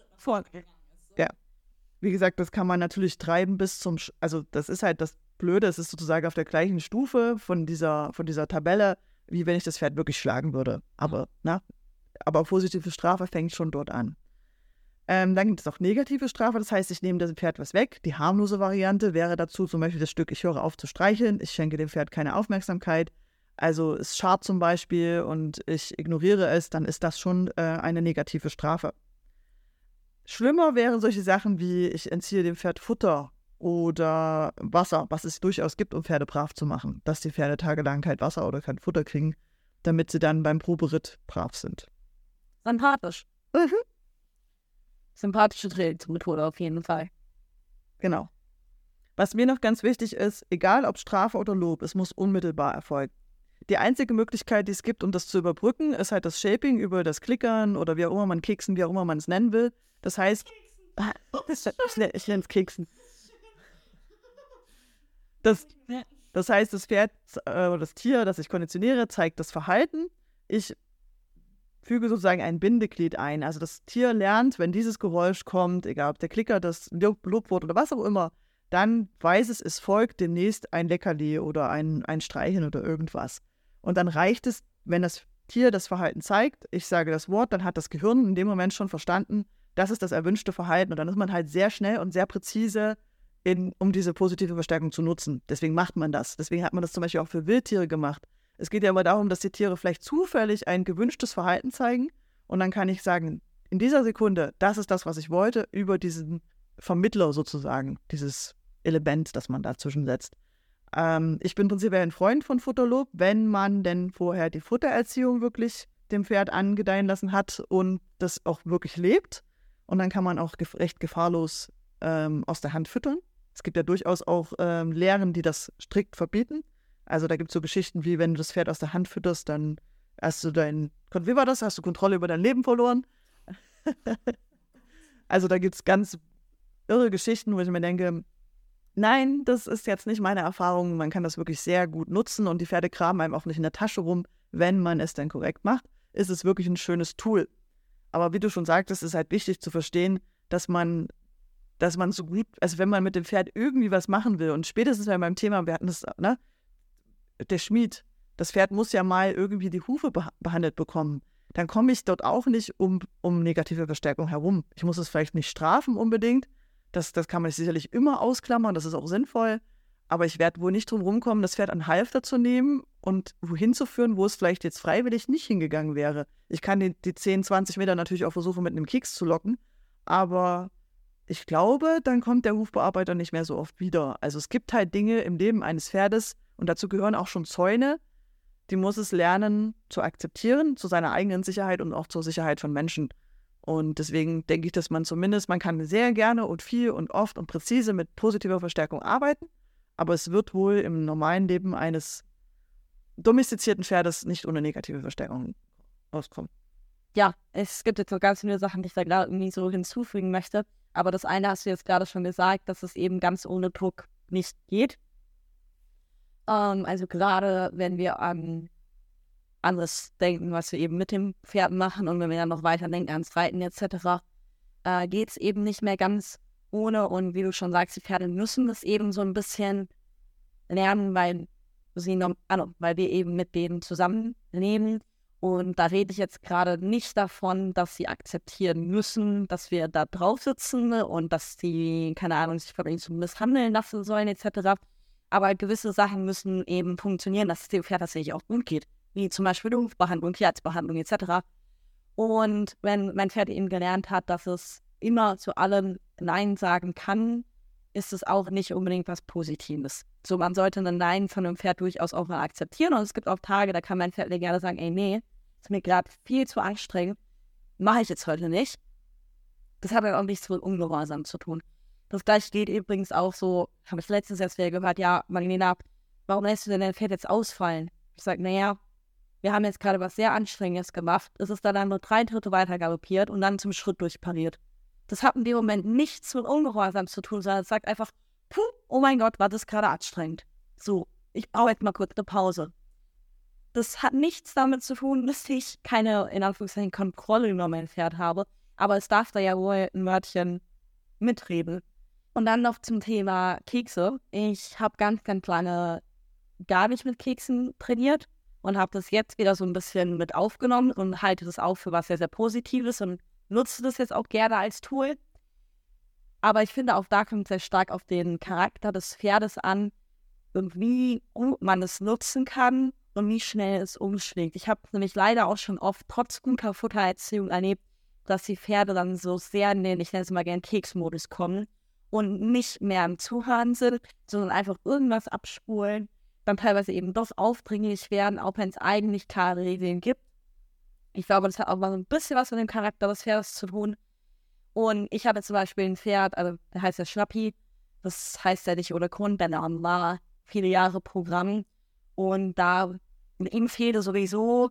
Ja. Wie gesagt, das kann man natürlich treiben bis zum, Sch- also das ist halt das Blöde, es ist sozusagen auf der gleichen Stufe von dieser, von dieser Tabelle, wie wenn ich das Pferd wirklich schlagen würde. Aber, na, aber positive Strafe fängt schon dort an. Ähm, dann gibt es auch negative Strafe, das heißt, ich nehme dem Pferd was weg. Die harmlose Variante wäre dazu zum Beispiel das Stück, ich höre auf zu streicheln, ich schenke dem Pferd keine Aufmerksamkeit. Also es scharrt zum Beispiel und ich ignoriere es, dann ist das schon äh, eine negative Strafe. Schlimmer wären solche Sachen wie, ich entziehe dem Pferd Futter oder Wasser, was es durchaus gibt, um Pferde brav zu machen. Dass die Pferde tagelang kein Wasser oder kein Futter kriegen, damit sie dann beim Proberitt brav sind. Sympathisch. Mhm. Sympathische Trainingsmethode auf jeden Fall. Genau. Was mir noch ganz wichtig ist, egal ob Strafe oder Lob, es muss unmittelbar erfolgen. Die einzige Möglichkeit, die es gibt, um das zu überbrücken, ist halt das Shaping über das Klickern oder wie auch immer man Keksen, wie auch immer man es nennen will. Das heißt, ich nenne es Keksen. Das, das heißt, das Pferd oder äh, das Tier, das ich konditioniere, zeigt das Verhalten. Ich füge sozusagen ein Bindeglied ein. Also das Tier lernt, wenn dieses Geräusch kommt, egal ob der Klicker, das Lob, Lobwort oder was auch immer, dann weiß es, es folgt demnächst ein Leckerli oder ein, ein Streicheln oder irgendwas. Und dann reicht es, wenn das Tier das Verhalten zeigt, ich sage das Wort, dann hat das Gehirn in dem Moment schon verstanden, das ist das erwünschte Verhalten. Und dann ist man halt sehr schnell und sehr präzise, in, um diese positive Verstärkung zu nutzen. Deswegen macht man das. Deswegen hat man das zum Beispiel auch für Wildtiere gemacht. Es geht ja immer darum, dass die Tiere vielleicht zufällig ein gewünschtes Verhalten zeigen. Und dann kann ich sagen, in dieser Sekunde, das ist das, was ich wollte, über diesen Vermittler sozusagen, dieses Element, das man dazwischen setzt. Ähm, ich bin prinzipiell ein Freund von Futterlob, wenn man denn vorher die Futtererziehung wirklich dem Pferd angedeihen lassen hat und das auch wirklich lebt. Und dann kann man auch gef- recht gefahrlos ähm, aus der Hand füttern. Es gibt ja durchaus auch ähm, Lehren, die das strikt verbieten. Also da gibt es so Geschichten wie, wenn du das Pferd aus der Hand fütterst, dann hast du dein, wie war das? Hast du Kontrolle über dein Leben verloren? Also da gibt es ganz irre Geschichten, wo ich mir denke, nein, das ist jetzt nicht meine Erfahrung. Man kann das wirklich sehr gut nutzen und die Pferde graben einem auch nicht in der Tasche rum, wenn man es dann korrekt macht. Ist es wirklich ein schönes Tool. Aber wie du schon sagtest, ist halt wichtig zu verstehen, dass man, dass man so gut, also wenn man mit dem Pferd irgendwie was machen will und spätestens bei meinem Thema, wir hatten das, ne, der Schmied, das Pferd muss ja mal irgendwie die Hufe beh- behandelt bekommen. Dann komme ich dort auch nicht um, um negative Verstärkung herum. Ich muss es vielleicht nicht strafen unbedingt. Das, das kann man sicherlich immer ausklammern, das ist auch sinnvoll. Aber ich werde wohl nicht drum rumkommen, das Pferd an Halfter zu nehmen und wohin zu führen, wo es vielleicht jetzt freiwillig nicht hingegangen wäre. Ich kann die, die zehn, zwanzig Meter natürlich auch versuchen, mit einem Keks zu locken. Aber ich glaube, dann kommt der Hufbearbeiter nicht mehr so oft wieder. Also es gibt halt Dinge im Leben eines Pferdes, und dazu gehören auch schon Zäune, die muss es lernen zu akzeptieren, zu seiner eigenen Sicherheit und auch zur Sicherheit von Menschen. Und deswegen denke ich, dass man zumindest, man kann sehr gerne und viel und oft und präzise mit positiver Verstärkung arbeiten, aber es wird wohl im normalen Leben eines domestizierten Pferdes nicht ohne negative Verstärkung auskommen. Ja, es gibt jetzt noch ganz viele Sachen, die ich da gerade irgendwie so hinzufügen möchte. Aber das eine hast du jetzt gerade schon gesagt, dass es eben ganz ohne Druck nicht geht. Ähm, also gerade wenn wir an anderes denken, was wir eben mit dem Pferd machen und wenn wir dann noch weiter denken ans Reiten et cetera, äh, geht es eben nicht mehr ganz ohne. Und wie du schon sagst, die Pferde müssen das eben so ein bisschen lernen, weil, sie noch, also, weil wir eben mit denen zusammenleben. Und da rede ich jetzt gerade nicht davon, dass sie akzeptieren müssen, dass wir da drauf sitzen und dass sie, keine Ahnung, sich von uns misshandeln lassen sollen et cetera. Aber gewisse Sachen müssen eben funktionieren, dass es dem Pferd tatsächlich auch gut geht. Wie zum Beispiel Hufbehandlung, Tierarztbehandlung et cetera. Und wenn mein Pferd eben gelernt hat, dass es immer zu allem Nein sagen kann, ist es auch nicht unbedingt was Positives. So, man sollte ein Nein von einem Pferd durchaus auch mal akzeptieren. Und es gibt auch Tage, da kann mein Pferd mir gerne sagen, ey, nee, ist mir gerade viel zu anstrengend, mache ich jetzt heute nicht. Das hat dann auch nichts mit Ungehorsam zu tun. Das gleiche geht übrigens auch so, habe ich letztens erst wieder gehört, ja, Magdalena, warum lässt du denn dein Pferd jetzt ausfallen? Ich sage, naja, wir haben jetzt gerade was sehr Anstrengendes gemacht. Es ist dann nur drei Drittel weiter galoppiert und dann zum Schritt durchpariert. Das hat in dem Moment nichts mit Ungehorsam zu tun, sondern es sagt einfach, puh, oh mein Gott, war das gerade anstrengend. So, ich brauche jetzt mal kurz eine Pause. Das hat nichts damit zu tun, dass ich keine, in Anführungszeichen, Kontrolle über mein Pferd habe, aber es darf da ja wohl ein Wörtchen mitreden. Und dann noch zum Thema Kekse. Ich habe ganz, ganz lange gar nicht mit Keksen trainiert und habe das jetzt wieder so ein bisschen mit aufgenommen und halte das auch für was sehr, sehr Positives und nutze das jetzt auch gerne als Tool. Aber ich finde, auch da kommt es sehr stark auf den Charakter des Pferdes an und wie gut man es nutzen kann und wie schnell es umschlägt. Ich habe nämlich leider auch schon oft trotz guter Futtererziehung erlebt, dass die Pferde dann so sehr in den, ich nenne es mal gerne Keksmodus kommen und nicht mehr im Zuhören sind, sondern einfach irgendwas abspulen, dann teilweise eben doch aufdringlich werden, auch wenn es eigentlich klare Regeln gibt. Ich glaube, das hat auch mal so ein bisschen was mit dem Charakter des Pferdes zu tun. Und ich habe zum Beispiel ein Pferd, also der heißt ja Schnappi, das heißt ja nicht ohne Grund, denn er war viele Jahre Programm. Und da ihm fehlte sowieso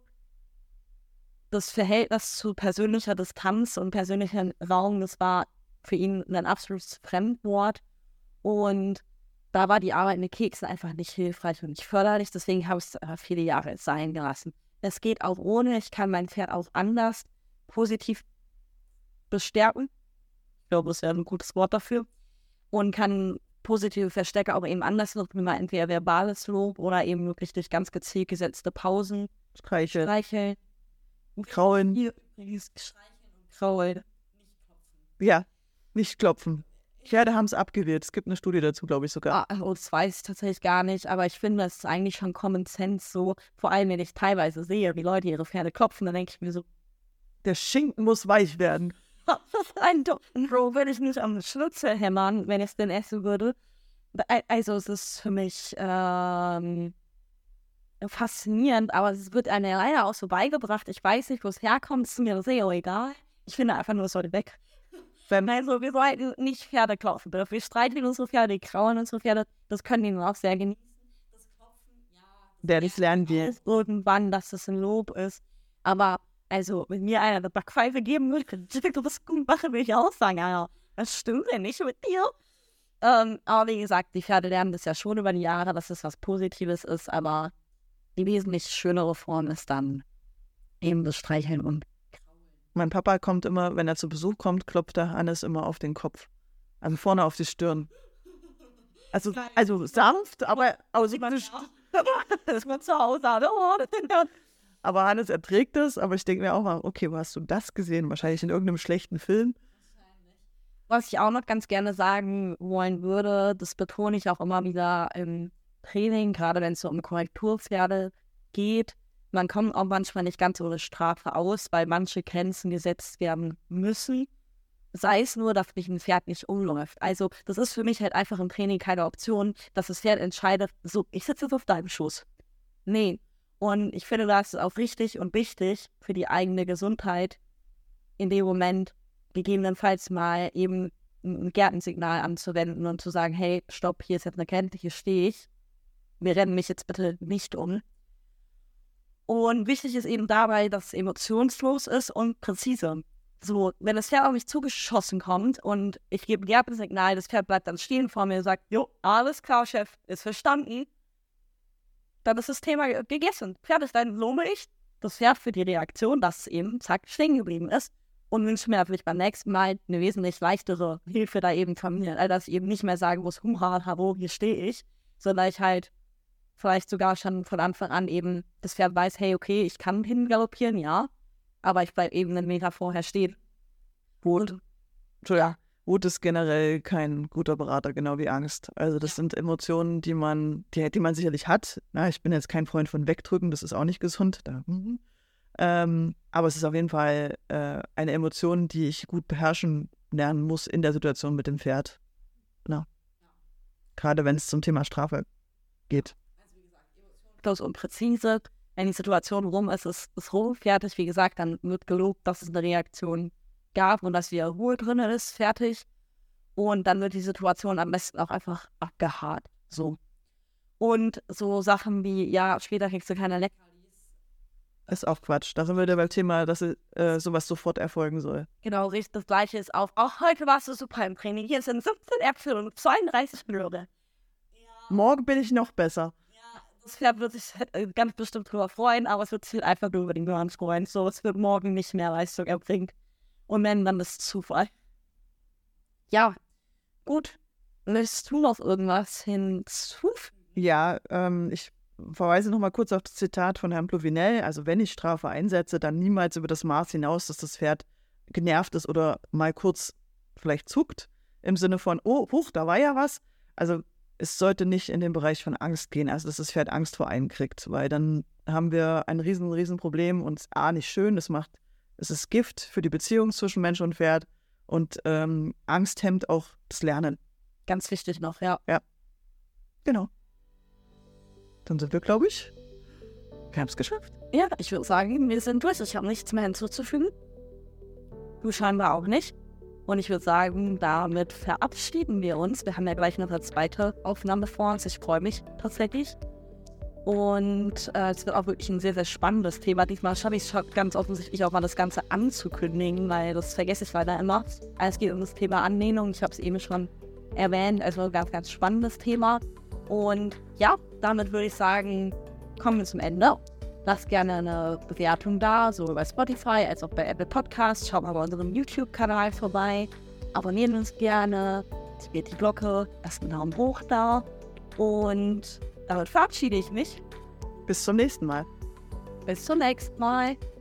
das Verhältnis zu persönlicher Distanz und persönlichem Raum. Das war für ihn ein absolutes Fremdwort. Und da war die Arbeit mit Keksen einfach nicht hilfreich und nicht förderlich. Deswegen habe ich es äh, viele Jahre sein gelassen. Es geht auch ohne. Ich kann mein Pferd auch anders positiv bestärken. Ich glaube, das wäre ein gutes Wort dafür. Und kann positive Verstärker auch eben anders nutzen, wie man entweder verbales Lob oder eben wirklich durch ganz gezielt gesetzte Pausen Streicheln. Streicheln. Kraulen. Hier übrigens streicheln und kraulen. Nicht klopfen. Ja, nicht klopfen. Pferde haben es abgewehrt. Es gibt eine Studie dazu, glaube ich sogar. Ah, das weiß ich tatsächlich gar nicht, aber ich finde, das ist eigentlich schon Common Sense so. Vor allem, wenn ich teilweise sehe, wie Leute ihre Pferde klopfen, dann denke ich mir so, der Schinken muss weich werden. ein Bro, würde ich nicht am Schnitzel hämmern, wenn ich es denn essen würde. Also es ist für mich ähm, faszinierend, aber es wird einem leider auch so beigebracht. Ich weiß nicht, wo es herkommt, ist mir sehr egal. Ich finde einfach nur, es sollte weg. Wenn, Also wir sollten nicht Pferde klopfen. Wir streiten unsere Pferde, die krauen unsere Pferde. Das können die dann auch sehr genießen. Das Klopfen, ja. der nicht lernen will. Irgendwann, dass das ein Lob ist. Aber also, wenn mir einer eine Backpfeife geben würde, könnte ich das gut machen, würde ich auch sagen, ja, das stimmt ja nicht mit dir. Ähm, aber wie gesagt, die Pferde lernen das ja schon über die Jahre, dass es was Positives ist, aber die wesentlich schönere Form ist dann eben das Streicheln und Mein Papa kommt immer, wenn er zu Besuch kommt, klopft er Hannes immer auf den Kopf. Also vorne auf die Stirn. Also, also sanft, aber aus dass man zu Hause hat. Aber Hannes erträgt das, aber ich denke mir auch mal, okay, wo hast du das gesehen? Wahrscheinlich in irgendeinem schlechten Film. Was ich auch noch ganz gerne sagen wollen würde, das betone ich auch immer wieder im Training, gerade wenn es so um Korrekturpferde geht. Man kommt auch manchmal nicht ganz ohne Strafe aus, weil manche Grenzen gesetzt werden müssen. Sei es nur, dass mich ein Pferd nicht umläuft. Also das ist für mich halt einfach im Training keine Option, dass das Pferd entscheidet, so, ich sitze jetzt auf deinem Schoß. Nee. Und ich finde, das ist auch richtig und wichtig für die eigene Gesundheit, in dem Moment gegebenenfalls mal eben ein Gärtensignal anzuwenden und zu sagen, hey, stopp, hier ist jetzt eine Kante, hier stehe ich. Wir rennen mich jetzt bitte nicht um. Und wichtig ist eben dabei, dass es emotionslos ist und präzise. So, wenn das Pferd auf mich zugeschossen kommt und ich gebe ein Gärtensignal, das Pferd bleibt dann stehen vor mir und sagt, jo, alles klar, Chef, ist verstanden, dann ist das Thema gegessen. Fertig, dann lobe ich das Pferd für die Reaktion, dass es eben, zack, stehen geblieben ist und wünsche mir natürlich beim nächsten Mal eine wesentlich leichtere Hilfe da eben von mir, dass ich eben nicht mehr sagen muss, hurra, hallo, hier stehe ich, sondern ich halt vielleicht sogar schon von Anfang an eben das Pferd weiß, hey, okay, ich kann hingaloppieren, ja, aber ich bleibe eben einen Meter vorher stehen. Wut. Ja, Wut ist generell kein guter Berater, genau wie Angst. Also das ja. sind Emotionen, die man, die, die man sicherlich hat. Na, ich bin jetzt kein Freund von Wegdrücken, das ist auch nicht gesund. Da, mhm. ähm, aber es ist auf jeden Fall äh, eine Emotion, die ich gut beherrschen lernen muss in der Situation mit dem Pferd. Na. Ja. Gerade wenn es zum Thema Strafe geht. Also wie gesagt, emotionslos und präzise. Wenn die Situation rum ist, ist es rum, fertig. Wie gesagt, dann wird gelobt, dass es eine Reaktion gab und dass wieder Ruhe drin ist, fertig. Und dann wird die Situation am besten auch einfach abgehakt. So. Und so Sachen wie, ja, später kriegst du keine Leckerlis. Ist auch Quatsch. Da sind wir wieder beim Thema, dass äh, sowas sofort erfolgen soll. Genau, richtig. Das Gleiche ist auch, auch heute warst du super im Training. Hier sind siebzehn Äpfel und zweiunddreißig Möhre. Ja. Morgen bin ich noch besser. Das Pferd wird sich ganz bestimmt drüber freuen, aber es wird sich einfach nur über den Gehirn freuen. So, es wird morgen nicht mehr Leistung erbringen. Und wenn, dann ist Zufall. Ja, gut. Möchtest du noch irgendwas hinzufügen? Ja, ähm, ich verweise noch mal kurz auf das Zitat von Herrn Plovinel. Also wenn ich Strafe einsetze, dann niemals über das Maß hinaus, dass das Pferd genervt ist oder mal kurz vielleicht zuckt. Im Sinne von, oh, huch, da war ja was. Also es sollte nicht in den Bereich von Angst gehen, also dass das Pferd Angst vor einem kriegt, weil dann haben wir ein riesen, riesen Problem und es ist A, nicht schön, es macht, es ist Gift für die Beziehung zwischen Mensch und Pferd und ähm, Angst hemmt auch das Lernen. Ganz wichtig noch, ja. Ja, genau. Dann sind wir, glaube ich, wir haben es geschafft. Ja, ich würde sagen, wir sind durch, ich habe nichts mehr hinzuzufügen. Du scheinbar auch nicht. Und ich würde sagen, damit verabschieden wir uns. Wir haben ja gleich noch eine zweite Aufnahme vor uns. Ich freue mich tatsächlich. Und äh, es wird auch wirklich ein sehr, sehr spannendes Thema. Diesmal schaffe ich es ganz offensichtlich auch mal das Ganze anzukündigen, weil das vergesse ich leider immer. Es geht um das Thema Anlehnung. Ich habe es eben schon erwähnt. Also ein ganz, ganz spannendes Thema. Und ja, damit würde ich sagen, kommen wir zum Ende. Lasst gerne eine Bewertung da, sowohl bei Spotify als auch bei Apple Podcasts. Schaut mal bei unserem YouTube-Kanal vorbei. Abonniert uns gerne, aktiviert die Glocke, lasst einen Daumen hoch da. Und damit verabschiede ich mich. Bis zum nächsten Mal. Bis zum nächsten Mal.